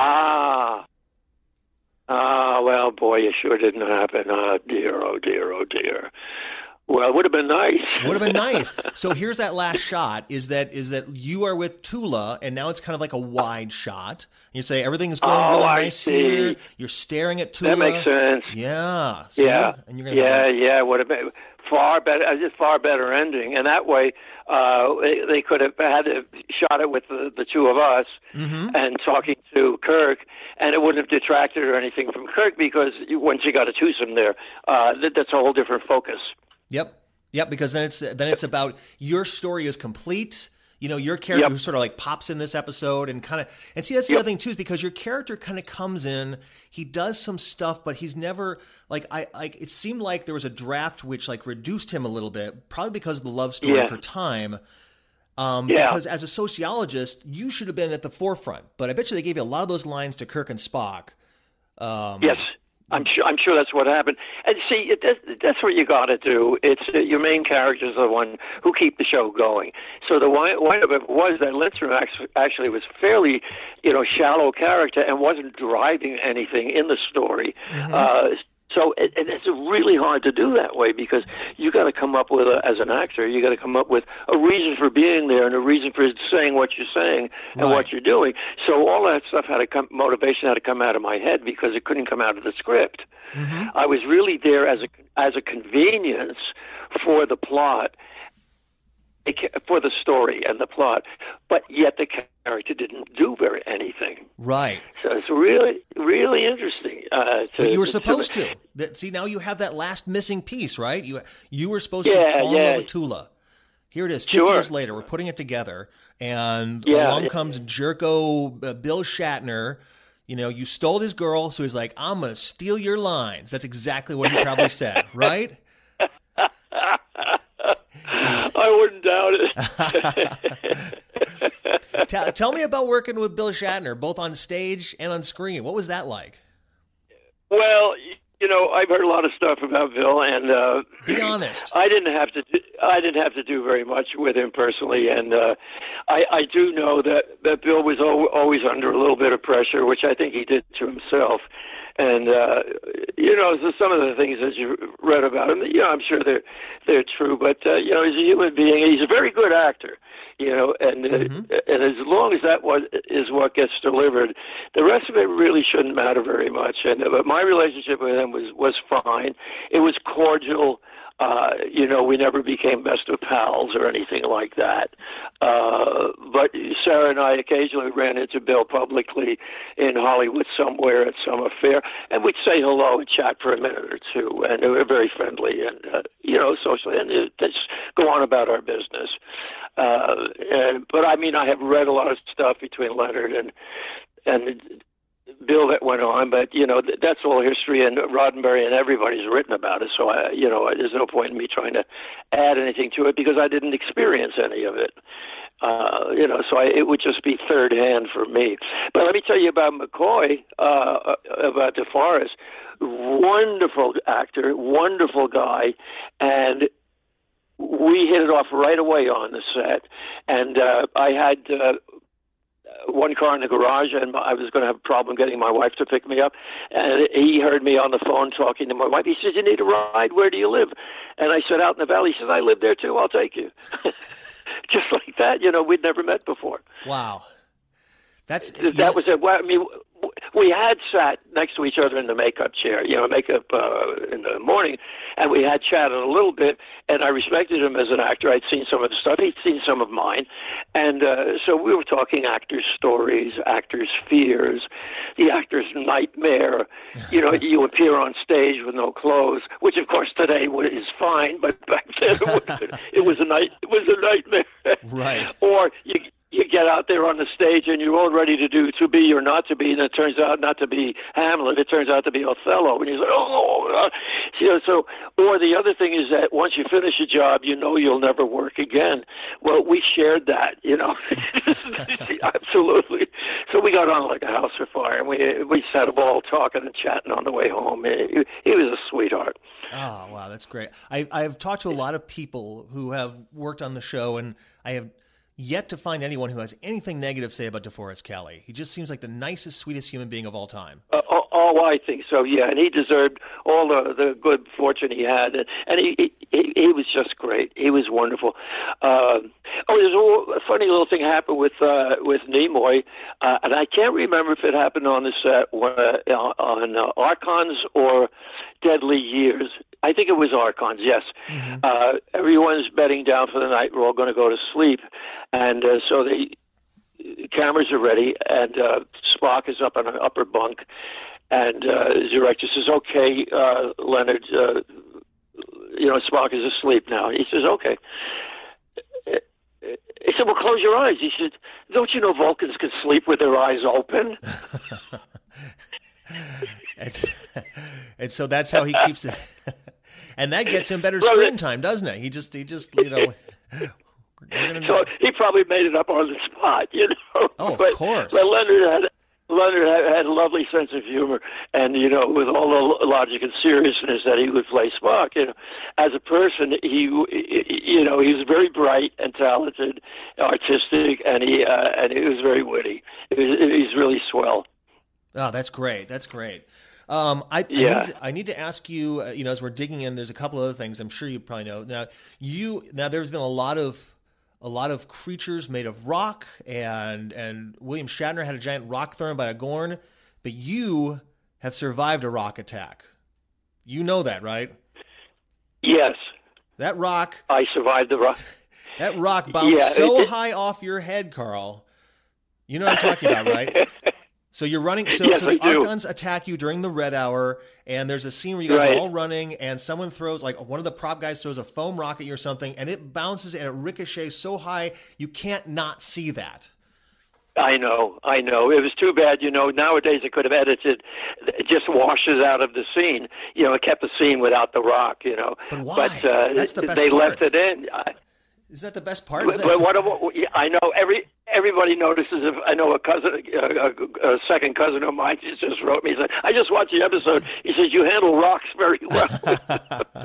Well, boy, it sure didn't happen. Oh, dear, oh, dear, oh, dear. Well, it would have been nice. Would have been nice. So here's that last shot, is that you are with Tula, and now it's kind of like a wide shot. You say everything's going really nice here. You're staring at Tula. That makes sense. Yeah. See? Yeah. And you're gonna it would have been far better ending. And that way, they could have shot it with the two of us and talking to Kirk, and it wouldn't have detracted or anything from Kirk, because once you got a twosome there, that's a whole different focus. Yep. Because then it's about your story is complete. You know, your character who sort of like pops in this episode and see, that's the other thing too, is because your character kind of comes in, he does some stuff, but he's never it seemed like there was a draft which like reduced him a little bit, probably because of the love story for time. Because as a sociologist, you should have been at the forefront, but I bet you they gave you a lot of those lines to Kirk and Spock. Yes. I'm sure that's what happened. And see, that's what you got to do. It's your main characters are the one who keep the show going. So the wind of it was that Lindstrom actually was fairly, shallow character and wasn't driving anything in the story. So it's really hard to do that way, because you got to come up with, as an actor, you got to come up with a reason for being there and a reason for saying what you're saying and what you're doing. So all that stuff motivation had to come out of my head, because it couldn't come out of the script. I was really there as a convenience for the plot, for the story and the plot, but yet the character didn't do anything. Right. So it's really, really interesting. But you were supposed to. See, now you have that last missing piece, right? You were supposed to fall in love with Tula. Here it is, 50 years later. We're putting it together, and along comes Jerko Bill Shatner. You stole his girl, so he's like, I'm going to steal your lines. That's exactly what he probably said, right? I wouldn't doubt it. Tell me about working with Bill Shatner, both on stage and on screen. What was that like? Well, I've heard a lot of stuff about Bill, and be honest. I didn't have to do very much with him personally, and I do know that Bill was always under a little bit of pressure, which I think he did to himself. And so some of the things that you read about him, I'm sure they're true. But he's a human being. He's a very good actor. And as long as that is what gets delivered, the rest of it really shouldn't matter very much. And but my relationship with him was fine. It was cordial. We never became best of pals or anything like that. But Sarah and I occasionally ran into Bill publicly in Hollywood somewhere at some affair, and we'd say hello and chat for a minute or two, and they were very friendly and, socially, and just go on about our business. But I have read a lot of stuff between Leonard and Bill that went on, but that's all history, and Roddenberry and everybody's written about it. So there's no point in me trying to add anything to it, because I didn't experience any of it. So it would just be third hand for me. But let me tell you about McCoy, about DeForest. Wonderful actor, wonderful guy, and we hit it off right away on the set. And I had one car in the garage, and I was going to have a problem getting my wife to pick me up. And he heard me on the phone talking to my wife. He said, "You need a ride. Where do you live?" And I said, "Out in the valley." He said, "I live there too. I'll take you." Just like that, we'd never met before. Wow. That was it. Well, I mean, we had sat next to each other in the makeup chair, makeup in the morning, and we had chatted a little bit, and I respected him as an actor. I'd seen some of the stuff. He'd seen some of mine. And so we were talking actors' stories, actors' fears, the actor's nightmare. You appear on stage with no clothes, which, of course, today is fine, but back then it was a nightmare. Right. Or you get out there on the stage and you're all ready to do to be or not to be, and it turns out not to be Hamlet. It turns out to be Othello, and you're like, oh. So, or the other thing is that once you finish a job, you'll never work again. Well, we shared that, absolutely. So we got on like a house of fire, and we sat a ball talking and chatting on the way home. He was a sweetheart. Oh, wow, that's great. I've talked to a lot of people who have worked on the show, and I have yet to find anyone who has anything negative to say about DeForest Kelley. He just seems like the nicest, sweetest human being of all time. I think so, yeah. And he deserved all the good fortune he had. And he was just great. He was wonderful. There's a funny little thing happened with Nimoy, and I can't remember if it happened on the set on Archons or Deadly Years. I think it was Archons, yes. Mm-hmm. Everyone's bedding down for the night. We're all going to go to sleep. And so the cameras are ready, and Spock is up on an upper bunk. And the director says, "Okay, Leonard, Spock is asleep now." He says, "Okay." He said, "Well, close your eyes." He said, "Don't you know Vulcans can sleep with their eyes open?" And so that's how he keeps it. And that gets him better screen time, doesn't it? He just So he probably made it up on the spot, Oh, of course. But Leonard had a lovely sense of humor, and with all the logic and seriousness that he would play Spock. As a person, he was very bright and talented, artistic, and he was very witty. He's really swell. Oh, that's great. That's great. I need to ask you, as we're digging in, there's a couple other things I'm sure you probably know. Now there's been a lot of creatures made of rock, and William Shatner had a giant rock thrown by a Gorn, but you have survived a rock attack. You know that, right? Yes. That rock. I survived the rock. That rock bounced high off your head, Carl. You know what I'm talking about, right? So you're running. So the Archons attack you during the Red Hour, and there's a scene where you guys are all running, and someone throws, like one of the prop guys throws a foam rock at you or something, and it bounces and it ricochets so high you can't not see that. I know. It was too bad. Nowadays it could have edited. It just washes out of the scene. It kept the scene without the rock. But why? But that's the best they part. left it in. Is that the best part? I know everybody notices. If I know a second cousin of mine just wrote me. He said, "I just watched the episode." He says, "You handle rocks very well."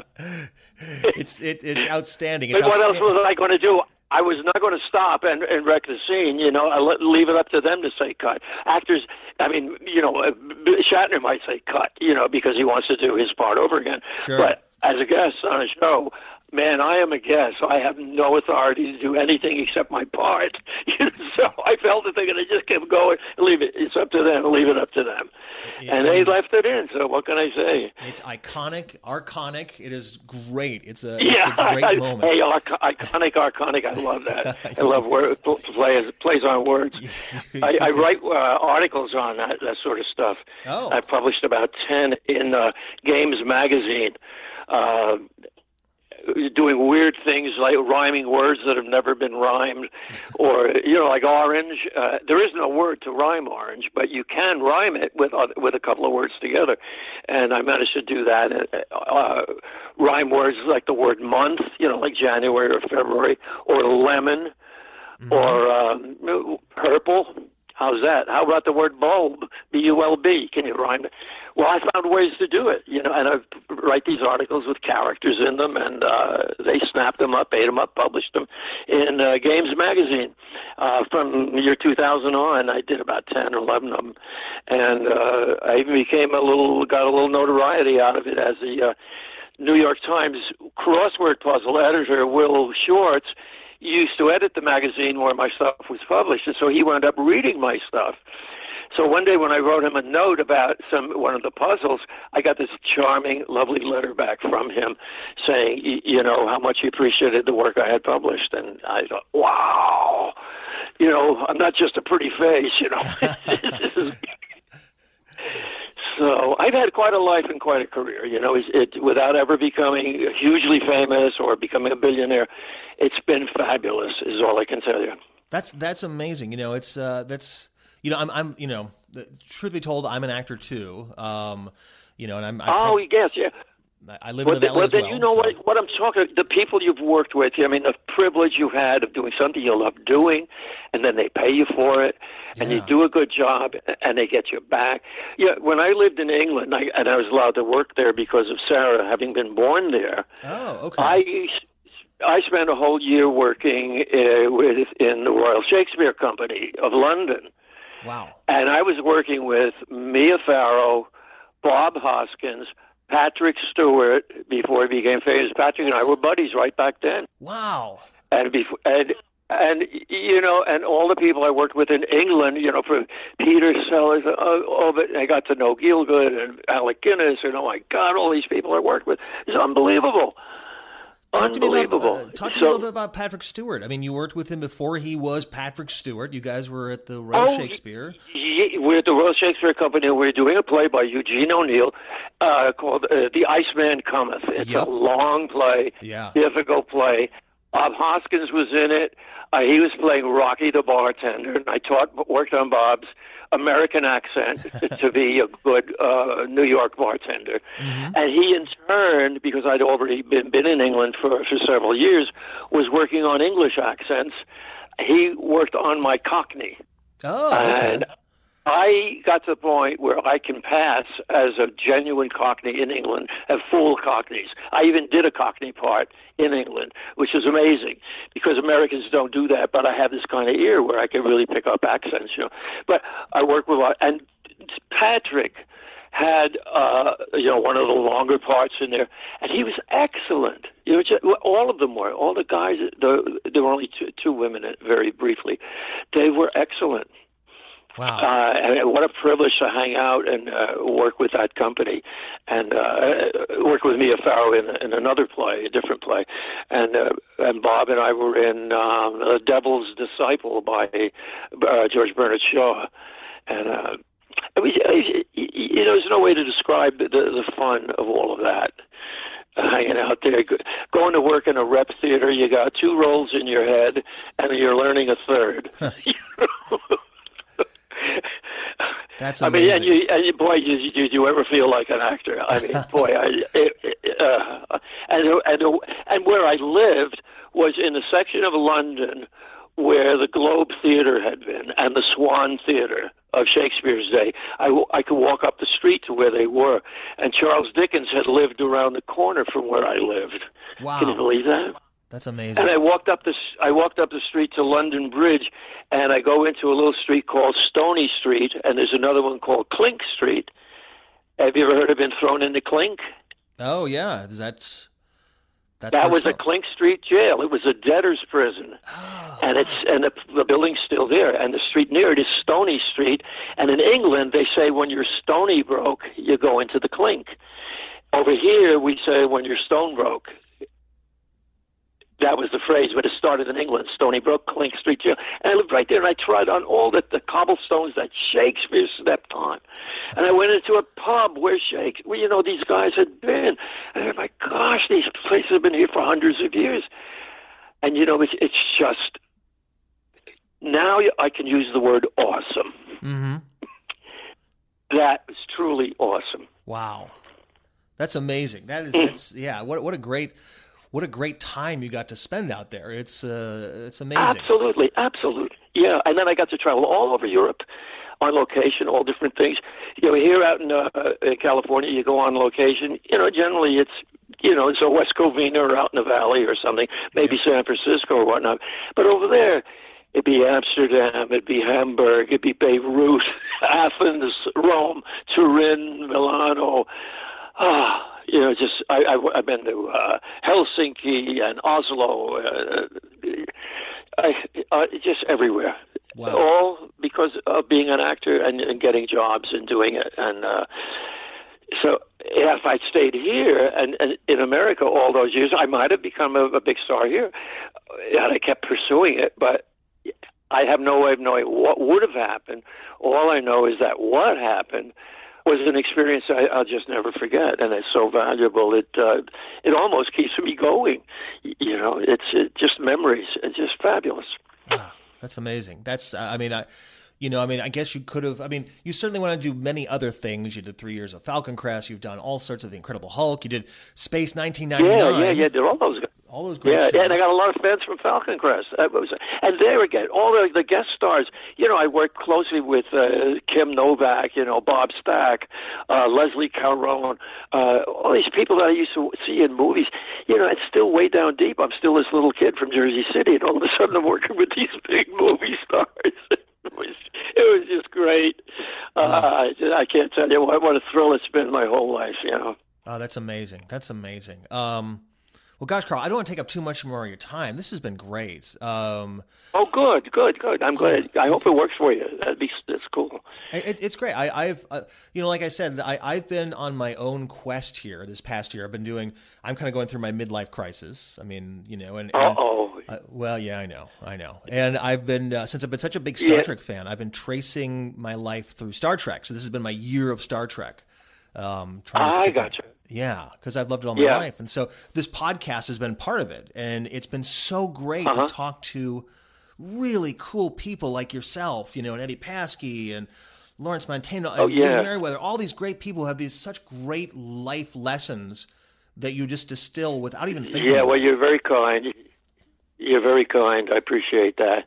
It's outstanding. But what else was I going to do? I was not going to stop and wreck the scene. I leave it up to them to say cut. Actors, Shatner might say cut, because he wants to do his part over again. Sure. But as a guest on a show, man, I am a guest. I have no authority to do anything except my part. So I felt that they're going to just keep going. Leave it. It's up to them. Leave it up to them. And they left it in. So what can I say? It's iconic, archonic. It is great. It's a great moment. Hey, archonic. I love that. I love plays on words. I write articles on that sort of stuff. Oh. I published about 10 in Games Magazine. Doing weird things like rhyming words that have never been rhymed, or like orange. There is no word to rhyme orange, but you can rhyme it with a couple of words together. And I managed to do that. Rhyme words like the word month, like January or February, or lemon, or purple. How's that? How about the word bulb? B-U-L-B. Can you rhyme it? Well, I found ways to do it, and I write these articles with characters in them, and they snapped them up, ate them up, published them in Games Magazine. From the year 2000 on, I did about 10 or 11 of them, and I even got a little notoriety out of it as the New York Times crossword puzzle editor, Will Schwartz, used to edit the magazine where my stuff was published, and so he wound up reading my stuff. So one day when I wrote him a note about one of the puzzles, I got this charming, lovely letter back from him saying, how much he appreciated the work I had published. And I thought, wow, I'm not just a pretty face, So I've had quite a life and quite a career, without ever becoming hugely famous or becoming a billionaire. It's been fabulous, is all I can tell you. That's amazing. It's I'm truth be told, I'm an actor too. And yes, yeah. I live in the Valley as well. You know what I'm talking. The people you've worked with. I mean, the privilege you've had of doing something you love doing, and then they pay you for it, and you do a good job, and they get you back. Yeah, when I lived in England, and I was allowed to work there because of Sarah having been born there. Oh, okay. I spent a whole year working in the Royal Shakespeare Company of London. Wow. And I was working with Mia Farrow, Bob Hoskins, Patrick Stewart, before he became famous. Patrick and I were buddies right back then. Wow. And all the people I worked with in England, from Peter Sellers, I got to know Gielgud and Alec Guinness, and oh my God, all these people I worked with. It's unbelievable. Talk to me a little bit about Patrick Stewart. I mean, you worked with him before he was Patrick Stewart. You guys were at the Royal Shakespeare. We're at the Royal Shakespeare Company, and we're doing a play by Eugene O'Neill called The Iceman Cometh. It's a long play, difficult play. Bob Hoskins was in it. He was playing Rocky the bartender, and I worked on Bob's American accent to be a good New York bartender. Mm-hmm. And he, in turn, because I'd already been in England for several years, was working on English accents. He worked on my Cockney. Oh, okay. And I got to the point where I can pass as a genuine Cockney in England, have full Cockneys. I even did a Cockney part in England, which is amazing because Americans don't do that, but I have this kind of ear where I can really pick up accents, But I work with and Patrick had, one of the longer parts in there, and he was excellent. All of them were. All the guys, there were only two women, very briefly. They were excellent. Wow. And what a privilege to hang out and work with that company and work with Mia Farrow in another play, a different play. And Bob and I were in The Devil's Disciple by George Bernard Shaw. And there's no way to describe the fun of all of that. Hanging out there, going to work in a rep theater, you got two roles in your head, and you're learning a third. That's amazing. Boy, did you ever feel like an actor? I mean, boy, and where I lived was in a section of London where the Globe Theatre had been and the Swan Theatre of Shakespeare's day. I could walk up the street to where they were, and Charles Dickens had lived around the corner from where I lived. Wow. Can you believe that? That's amazing. And I walked up the street to London Bridge, and I go into a little street called Stony Street, and there's another one called Clink Street. Have you ever heard of being thrown into Clink? Oh yeah, that was a Clink Street jail. It was a debtor's prison, and the building's still there. And the street near it is Stony Street. And in England, they say when you're stony broke, you go into the Clink. Over here, we say when you're stone broke. That was the phrase, but it started in England, Stony Brook, Clink Street Jail. And I lived right there, and I tried on all the cobblestones that Shakespeare stepped on. And I went into a pub where these guys had been. And I'm like, gosh, these places have been here for hundreds of years. And, it's just, now I can use the word awesome. Mm-hmm. That is truly awesome. Wow. That's amazing. What a great... what a great time you got to spend out there. It's amazing. Absolutely. Yeah, and then I got to travel all over Europe on location, all different things. Here out in California, you go on location. Generally it's so West Covina or out in the valley or something, maybe San Francisco or whatnot. But over there, it'd be Amsterdam, it'd be Hamburg, it'd be Beirut, Athens, Rome, Turin, Milano. I've been to Helsinki and Oslo, just everywhere. Wow. All because of being an actor and getting jobs and doing it. And so if I'd stayed here and in America all those years, I might have become a big star here. And I kept pursuing it, but I have no way of knowing what would have happened. All I know is that what happened was an experience I'll just never forget, and it's so valuable. It almost keeps me going. It's just memories. It's just fabulous. Wow, that's amazing. That's I guess you could have. I mean, you certainly want to do many other things. You did 3 years of Falcon Crest. You've done all sorts of The Incredible Hulk. You did Space 1999. Yeah. Did all those great shows. Yeah, and I got a lot of fans from Falcon Crest. And there again, all the guest stars. I worked closely with Kim Novak, Bob Stack, Leslie Caron, all these people that I used to see in movies. It's still way down deep. I'm still this little kid from Jersey City, and all of a sudden I'm working with these big movie stars. It was just great. I can't tell you what a thrill it's been my whole life. Oh, that's amazing. That's amazing. Well, gosh, Carl, I don't want to take up too much more of your time. This has been great. Oh, good. I'm glad. I hope it works for you. That's cool. It's great. I've like I said, I've been on my own quest here this past year. I'm kind of going through my midlife crisis. I mean, well, yeah, I know. And I've been, since I've been such a big Star Trek fan, I've been tracing my life through Star Trek. So this has been my year of Star Trek. I gotcha. Yeah, because I've loved it all my life. And so this podcast has been part of it. And it's been so great to talk to really cool people like yourself, and Eddie Paskey and Lawrence Montano and Lee Merriweather. All these great people have these such great life lessons that you just distill without even thinking about. Well, you're very kind. You're very kind. I appreciate that.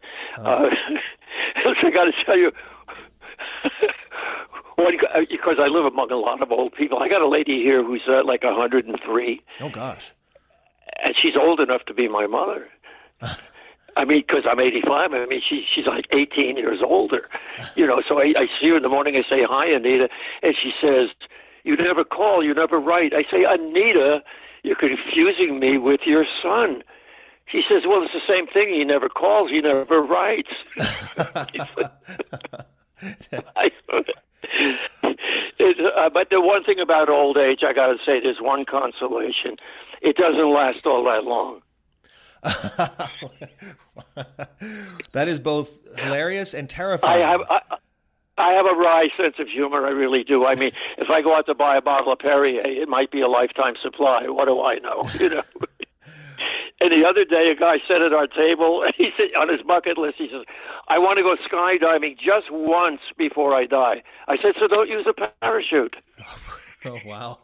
I got to tell you... because I live among a lot of old people. I got a lady here who's like 103. Oh, gosh. And she's old enough to be my mother. I mean, because I'm 85. I mean, she's like 18 years older. So I see her in the morning. I say, "Hi, Anita." And she says, "You never call. You never write." I say, "Anita, you're confusing me with your son." She says, "Well, it's the same thing. He never calls. He never writes." But the one thing about old age, I got to say, there's one consolation. It doesn't last all that long. That is both hilarious and terrifying. I have a wry sense of humor. I really do. I mean, if I go out to buy a bottle of Perrier, it might be a lifetime supply. What do I know? And the other day, a guy sat at our table, and he said, on his bucket list, he says, "I want to go skydiving just once before I die." I said, "So don't use a parachute." Oh, wow.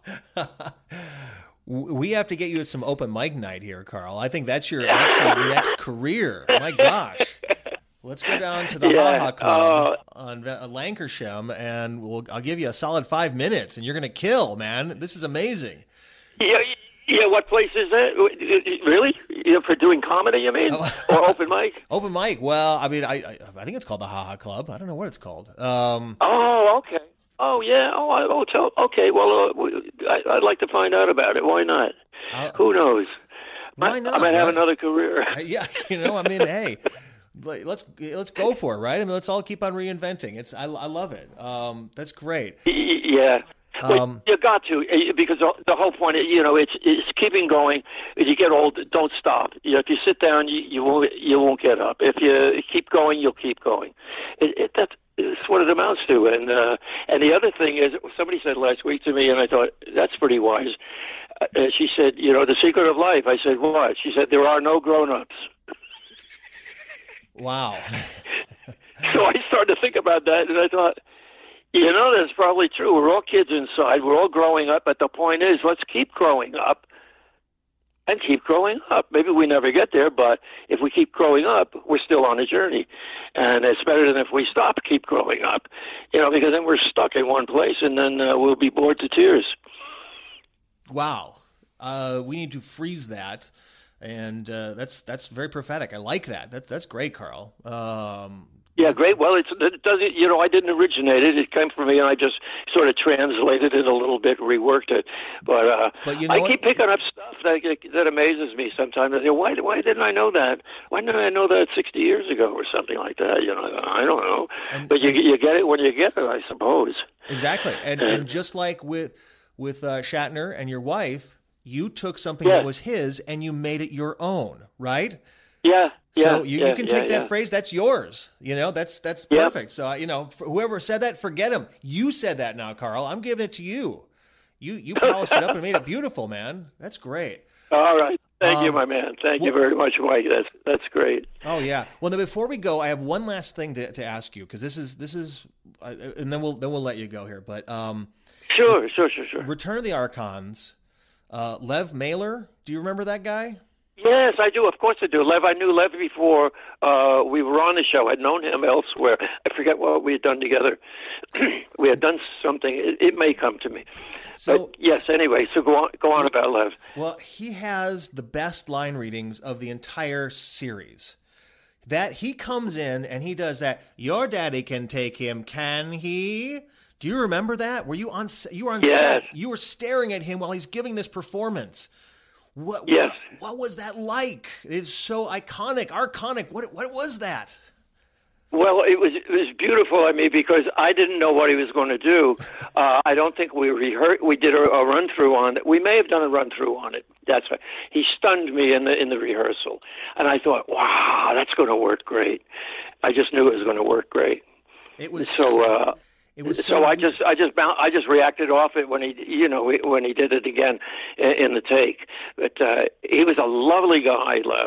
We have to get you at some open mic night here, Carl. I think that's your next career. My gosh. Let's go down to the Ha Ha Club on Lancashire, and I'll give you a solid 5 minutes, and you're going to kill, man. This is amazing. Yeah, what place is that? Really? For doing comedy, you mean? Or open mic? Open mic. Well, I mean, I think it's called the Ha Ha Club. I don't know what it's called. Okay. Oh, yeah. Okay, well, I'd like to find out about it. Why not? Who knows? Why not? I might have another career. Yeah, I mean, hey, let's go for it, right? I mean, let's all keep on reinventing. I love it. That's great. Yeah. You got to, because the whole point, it's keeping going. If you get old, don't stop. If you sit down, you won't get up. If you keep going, you'll keep going. That's what it amounts to. And the other thing is, somebody said last week to me, and I thought that's pretty wise. She said, the secret of life. I said, what? She said, there are no grown-ups. Wow. So I started to think about that, and I thought, that's probably true. We're all kids inside. We're all growing up, but the point is, let's keep growing up. and keep growing up. Maybe we never get there, but if we keep growing up, we're still on a journey. And it's better than if we keep growing up, because then we're stuck in one place, and then we'll be bored to tears. Wow. We need to freeze that. And that's very prophetic. I like that. That's great, Carl. Yeah, great. Well, it doesn't. I didn't originate it. It came from me, and I just sort of translated it a little bit, reworked it. But I keep picking up stuff that amazes me sometimes. I say, why didn't I know that? Why didn't I know that 60 years ago or something like that? I don't know. But you get it when you get it, I suppose. Exactly. And just like with Shatner and your wife, you took something that was his and you made it your own, right? Yeah. So you can take that phrase. That's yours. That's perfect. So whoever said that, forget him. You said that now, Carl. I'm giving it to you. You polished it up and made it beautiful, man. That's great. All right. Thank you, my man. Thank you very much, Mike. That's great. Oh yeah. Well, now before we go, I have one last thing to ask you, because this is, and then we'll let you go here. But sure. Return of the Archons. Lev Mailer. Do you remember that guy? Yes, I do. Of course I do. I knew Lev before we were on the show. I'd known him elsewhere. I forget what we had done together. We had done something. It may come to me. But yes, anyway, so go on about Lev. Well, he has the best line readings of the entire series. That he comes in and he does that, "Your daddy can take him, can he?" Do you remember that? Were you on? You were on set. You were staring at him while he's giving this performance. What was that like? It's so iconic, archonic. What was that? Well, it was beautiful. I mean, because I didn't know what he was going to do. I don't think we rehearsed. We did a run through on it. We may have done a run through on it. That's right. He stunned me in the rehearsal, and I thought, wow, that's going to work great. I just knew it was going to work great. It was so. It was so I just reacted off it when he did it again in the take. But he was a lovely guy, Lev.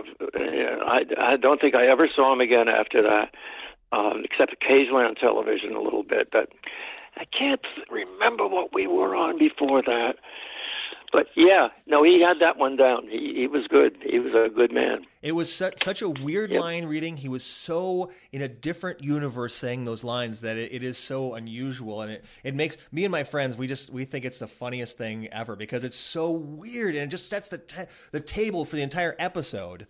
I don't think I ever saw him again after that, except occasionally on television a little bit. But I can't remember what we were on before that. But yeah, no, he had that one down. He was good. He was a good man. It was such a weird line reading. He was so in a different universe saying those lines that it is so unusual, and it makes me and my friends we think it's the funniest thing ever because it's so weird and it just sets the table for the entire episode.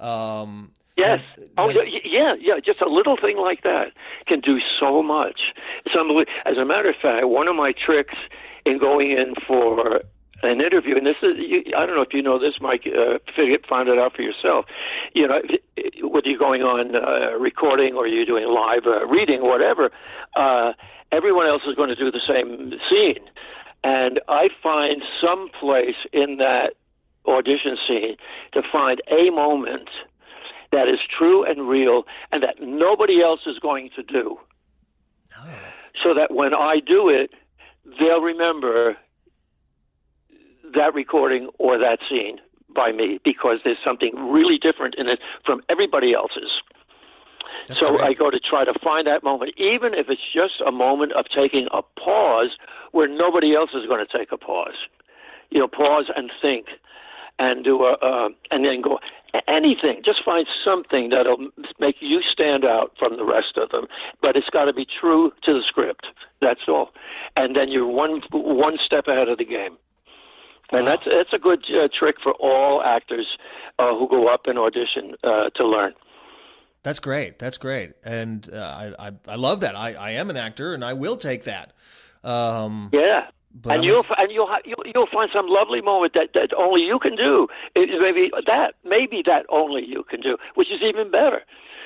Yes. Yeah. Just a little thing like that can do so much. As a matter of fact, one of my tricks in going in for an interview, and this is, I don't know if you know this, Mike, find it out for yourself. Whether you're going on recording or you're doing live reading, whatever, everyone else is going to do the same scene. And I find some place in that audition scene to find a moment that is true and real and that nobody else is going to do. Oh. So that when I do it, they'll remember that recording or that scene by me because there's something really different in it from everybody else's. That's so great. I go to try to find that moment, even if it's just a moment of taking a pause where nobody else is going to take a pause. Pause and think and do and then go anything. Just find something that'll make you stand out from the rest of them. But it's got to be true to the script. That's all. And then you're one step ahead of the game. And wow. That's a good trick for all actors who go up and audition to learn. That's great. And I love that. I am an actor, and I will take that. Yeah. And you'll find some lovely moment that only you can do. Maybe that only you can do, which is even better.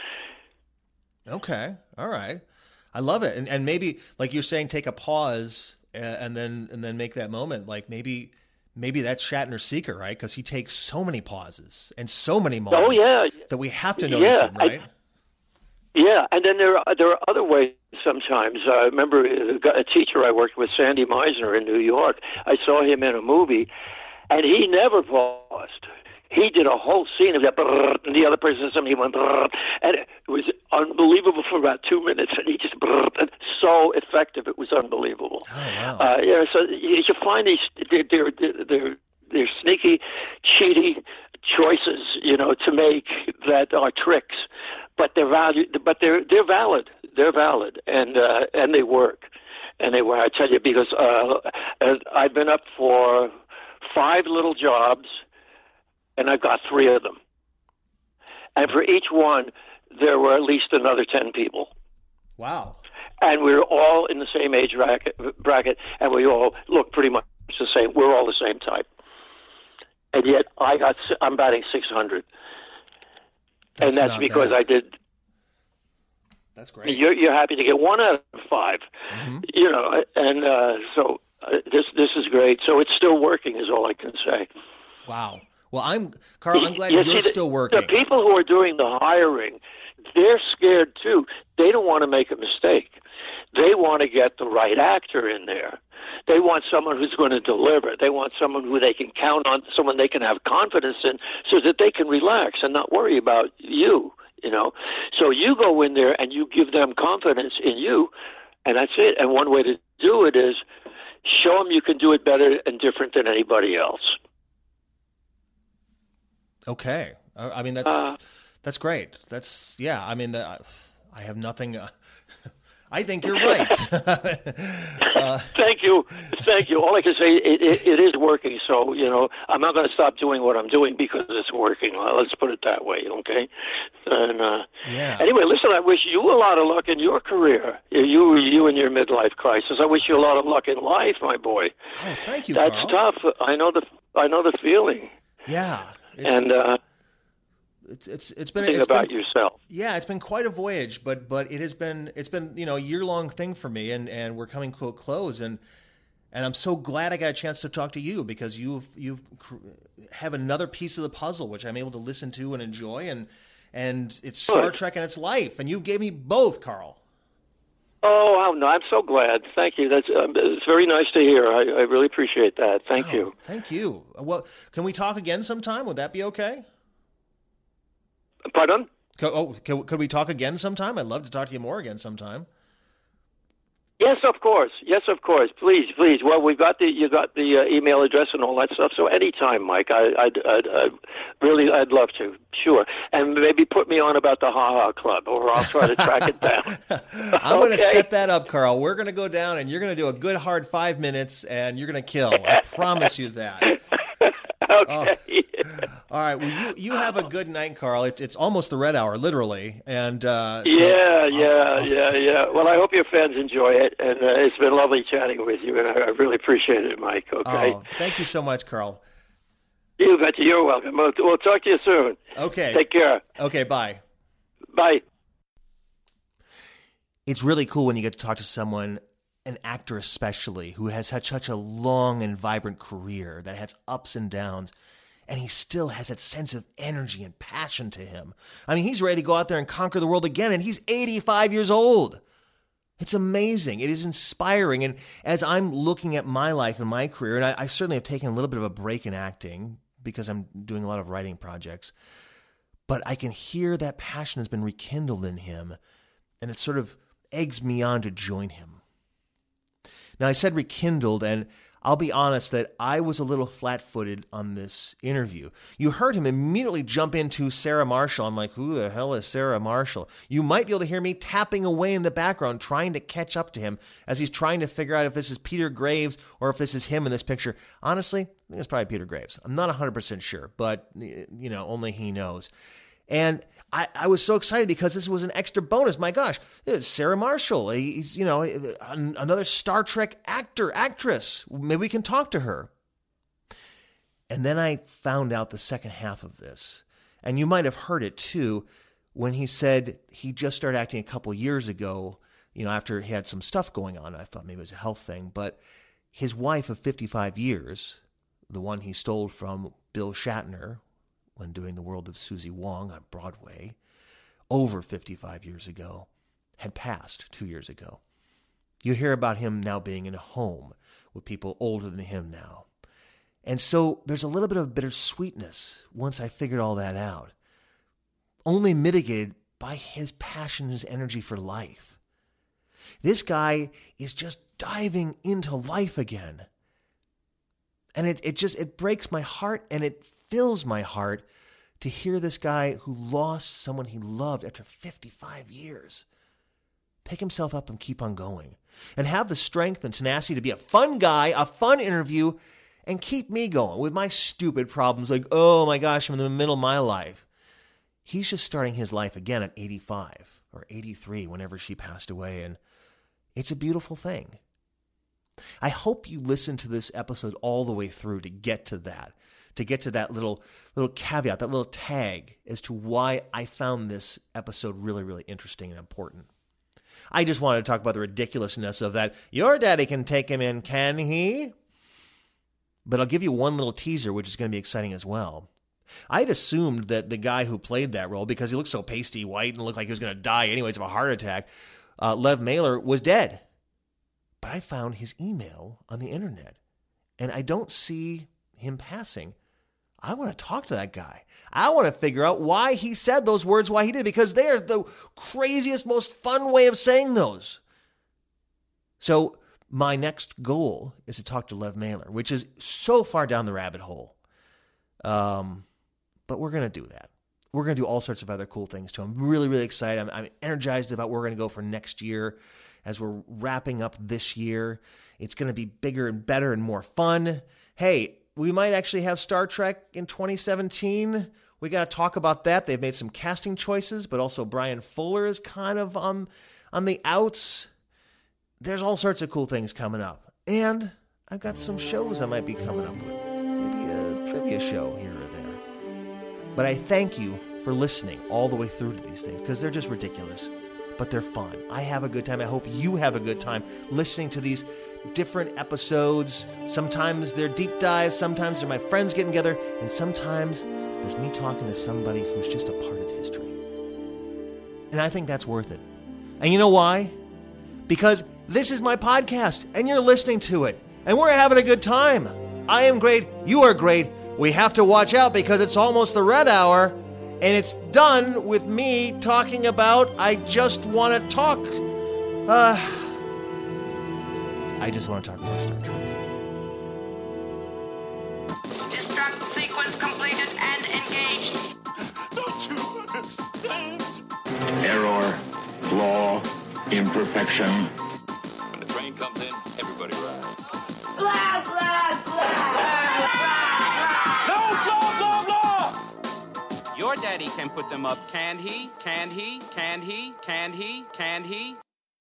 Okay. All right. I love it. And maybe, like you're saying, take a pause and then make that moment. Like maybe that's Shatner's secret, right? Because he takes so many pauses and so many moments. Oh yeah, that we have to notice him, right? Yeah, and then there are other ways sometimes. I remember a teacher I worked with, Sandy Meisner in New York. I saw him in a movie, and he never paused. He did a whole scene of that, and the other person said something, he went, and it was unbelievable for about 2 minutes, and he just, and so effective, it was unbelievable. Oh, wow. So you find these, they're they're sneaky, cheaty choices, to make that are tricks, but they're valid. They're valid, and they work. And they were, I tell you, because I've been up for 5 little jobs, and I've got 3 of them. And for each one, there were at least another 10 people. Wow. And we were all in the same age bracket, and we all look pretty much the same. We're all the same type. And yet I'm batting 600. And that's because bad. I did. That's great. You're happy to get 1 out of 5, and so this is great. So it's still working, is all I can say. Wow. Well, Carl, I'm glad you're still working. The people who are doing the hiring, they're scared too. They don't want to make a mistake. They want to get the right actor in there. They want someone who's going to deliver. They want someone who they can count on, someone they can have confidence in, so that they can relax and not worry about you. So you go in there and you give them confidence in you, and that's it. And one way to do it is show them you can do it better and different than anybody else. Okay. I mean, that's great. I mean, I have nothing. I think you're right. Thank you. All I can say, it is working. So, I'm not going to stop doing what I'm doing because it's working. Let's put it that way, okay? And Anyway, listen, I wish you a lot of luck in your career. You and your midlife crisis. I wish you a lot of luck in life, my boy. Oh, thank you, That's Carl. tough. I know the feeling. Yeah. It's been about yourself. Yeah, it's been quite a voyage, but it's been a year-long thing for me, and we're coming to a close, and I'm so glad I got a chance to talk to you, because you have another piece of the puzzle which I'm able to listen to and enjoy, and it's Star Trek and it's life, and you gave me both, Carl. Oh, no, I'm so glad. Thank you. It's very nice to hear. I really appreciate that. Thank you. Thank you. Well, can we talk again sometime? Would that be okay? Pardon? Could we talk again sometime? I'd love to talk to you more again sometime. Yes, of course. Please. Well, you got the email address and all that stuff. So anytime, Mike. I'd love to. Sure. And maybe put me on about the Ha Ha Club, or I'll try to track it down. I'm going to set that up, Carl. We're going to go down, and you're going to do a good hard 5 minutes, and you're going to kill. I promise you that. Okay. All right. Well, you have a good night, Carl. It's almost the red hour, literally. And yeah. Well, I hope your fans enjoy it, and it's been lovely chatting with you, and I really appreciate it, Mike. Okay. Oh, thank you so much, Carl. You betcha. You're welcome. We'll talk to you soon. Okay. Take care. Okay. Bye. Bye. It's really cool when you get to talk to someone, an actor especially, who has had such a long and vibrant career that has ups and downs, and he still has that sense of energy and passion to him. I mean, he's ready to go out there and conquer the world again, and he's 85 years old. It's amazing. It is inspiring. And as I'm looking at my life and my career, and I certainly have taken a little bit of a break in acting because I'm doing a lot of writing projects, but I can hear that passion has been rekindled in him, and it sort of eggs me on to join him. Now, I said rekindled, and I'll be honest that I was a little flat-footed on this interview. You heard him immediately jump into Sarah Marshall. I'm like, who the hell is Sarah Marshall? You might be able to hear me tapping away in the background, trying to catch up to him as he's trying to figure out if this is Peter Graves or if this is him in this picture. Honestly, I think it's probably Peter Graves. I'm not 100% sure, but, only he knows. And I was so excited because this was an extra bonus. My gosh, it's Sarah Marshall. He's, another Star Trek actress. Maybe we can talk to her. And then I found out the second half of this. And you might have heard it too when he said he just started acting a couple years ago, after he had some stuff going on. I thought maybe it was a health thing. But his wife of 55 years, the one he stole from Bill Shatner, when doing The World of Susie Wong on Broadway, over 55 years ago, had passed 2 years ago. You hear about him now being in a home with people older than him now. And so there's a little bit of bittersweetness once I figured all that out, only mitigated by his passion, his energy for life. This guy is just diving into life again. And it breaks my heart and it fills my heart to hear this guy who lost someone he loved after 55 years pick himself up and keep on going and have the strength and tenacity to be a fun guy, a fun interview, and keep me going with my stupid problems like, oh my gosh, I'm in the middle of my life. He's just starting his life again at 85 or 83 whenever she passed away, and it's a beautiful thing. I hope you listen to this episode all the way through to get to that little caveat, that little tag as to why I found this episode really, really interesting and important. I just wanted to talk about the ridiculousness of that. Your daddy can take him in, can he? But I'll give you one little teaser, which is going to be exciting as well. I'd assumed that the guy who played that role, because he looked so pasty white and looked like he was going to die anyways of a heart attack, Lev Mailer, was dead. But I found his email on the internet, and I don't see him passing. I want to talk to that guy. I want to figure out why he said those words, why he did, because they are the craziest, most fun way of saying those. So my next goal is to talk to Lev Mailer, which is so far down the rabbit hole. But we're going to do that. We're going to do all sorts of other cool things too. I'm really, really excited. I'm energized about where we're going to go for next year as we're wrapping up this year. It's going to be bigger and better and more fun. Hey, we might actually have Star Trek in 2017. We got to talk about that. They've made some casting choices, but also Brian Fuller is kind of on the outs. There's all sorts of cool things coming up. And I've got some shows I might be coming up with. Maybe a trivia show here or there. But I thank you for listening all the way through to these things, because they're just ridiculous, but they're fun. I have a good time. I hope you have a good time listening to these different episodes. Sometimes they're deep dives, sometimes they're my friends getting together, and sometimes there's me talking to somebody who's just a part of history. And I think that's worth it. And you know why? Because this is my podcast, and you're listening to it, and we're having a good time. I am great. You are great. We have to watch out because it's almost the red hour, and it's done with me talking about I just want to talk. I just want to talk about Star Trek. Destruct sequence completed and engaged. Don't you understand? Error, flaw, imperfection. When the train comes in, everybody rides. Blah, blah, blah. Your daddy can put them up, can he? Can he? Can he? Can he? Can he?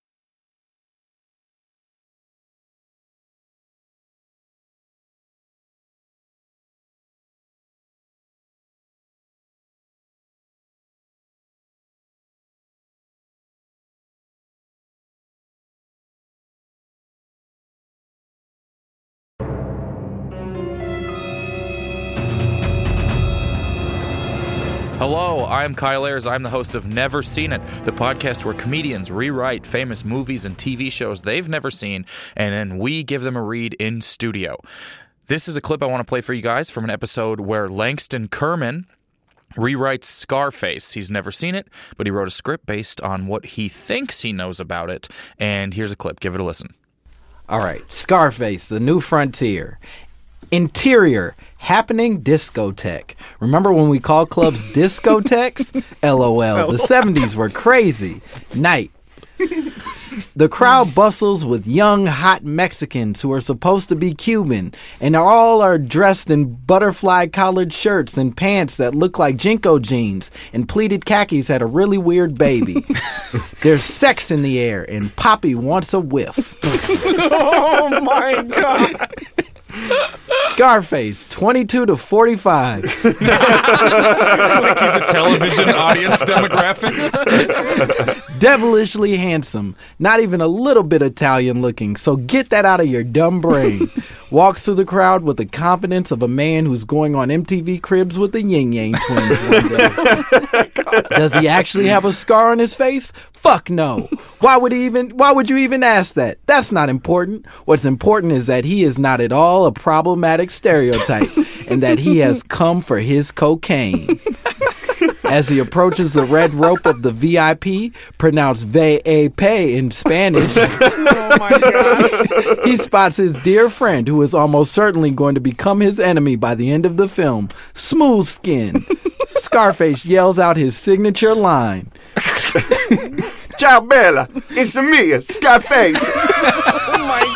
Hello, I'm Kyle Ayers. I'm the host of Never Seen It, the podcast where comedians rewrite famous movies and TV shows they've never seen, and then we give them a read in studio. This is a clip I want to play for you guys from an episode where Langston Kerman rewrites Scarface. He's never seen it, but he wrote a script based on what he thinks he knows about it, and here's a clip. Give it a listen. All right, Scarface, The New Frontier. Interior, happening discotheque. Remember when we called clubs discotheques? LOL. The 70s were crazy. Night. The crowd bustles with young, hot Mexicans who are supposed to be Cuban, and all are dressed in butterfly collared shirts and pants that look like Jinko jeans, and pleated khakis had a really weird baby. There's sex in the air, and Poppy wants a whiff. Oh my God. Scarface, 22 to 45. Like he's a television audience demographic. Devilishly handsome, not even a little bit Italian looking, so get that out of your dumb brain. Walks through the crowd with the confidence of a man who's going on MTV Cribs with the Yin Yang Twins one day. Does he actually have a scar on his face? Fuck no. Why would you even ask that? That's not important. What's important is that he is not at all a problematic stereotype and that he has come for his cocaine. As he approaches the red rope of the VIP, pronounced VAP in Spanish, Oh my gosh. he spots his dear friend, who is almost certainly going to become his enemy by the end of the film, Smooth Skin. Scarface yells out his signature line. Ciao, Bella. It's me, Scarface. Oh my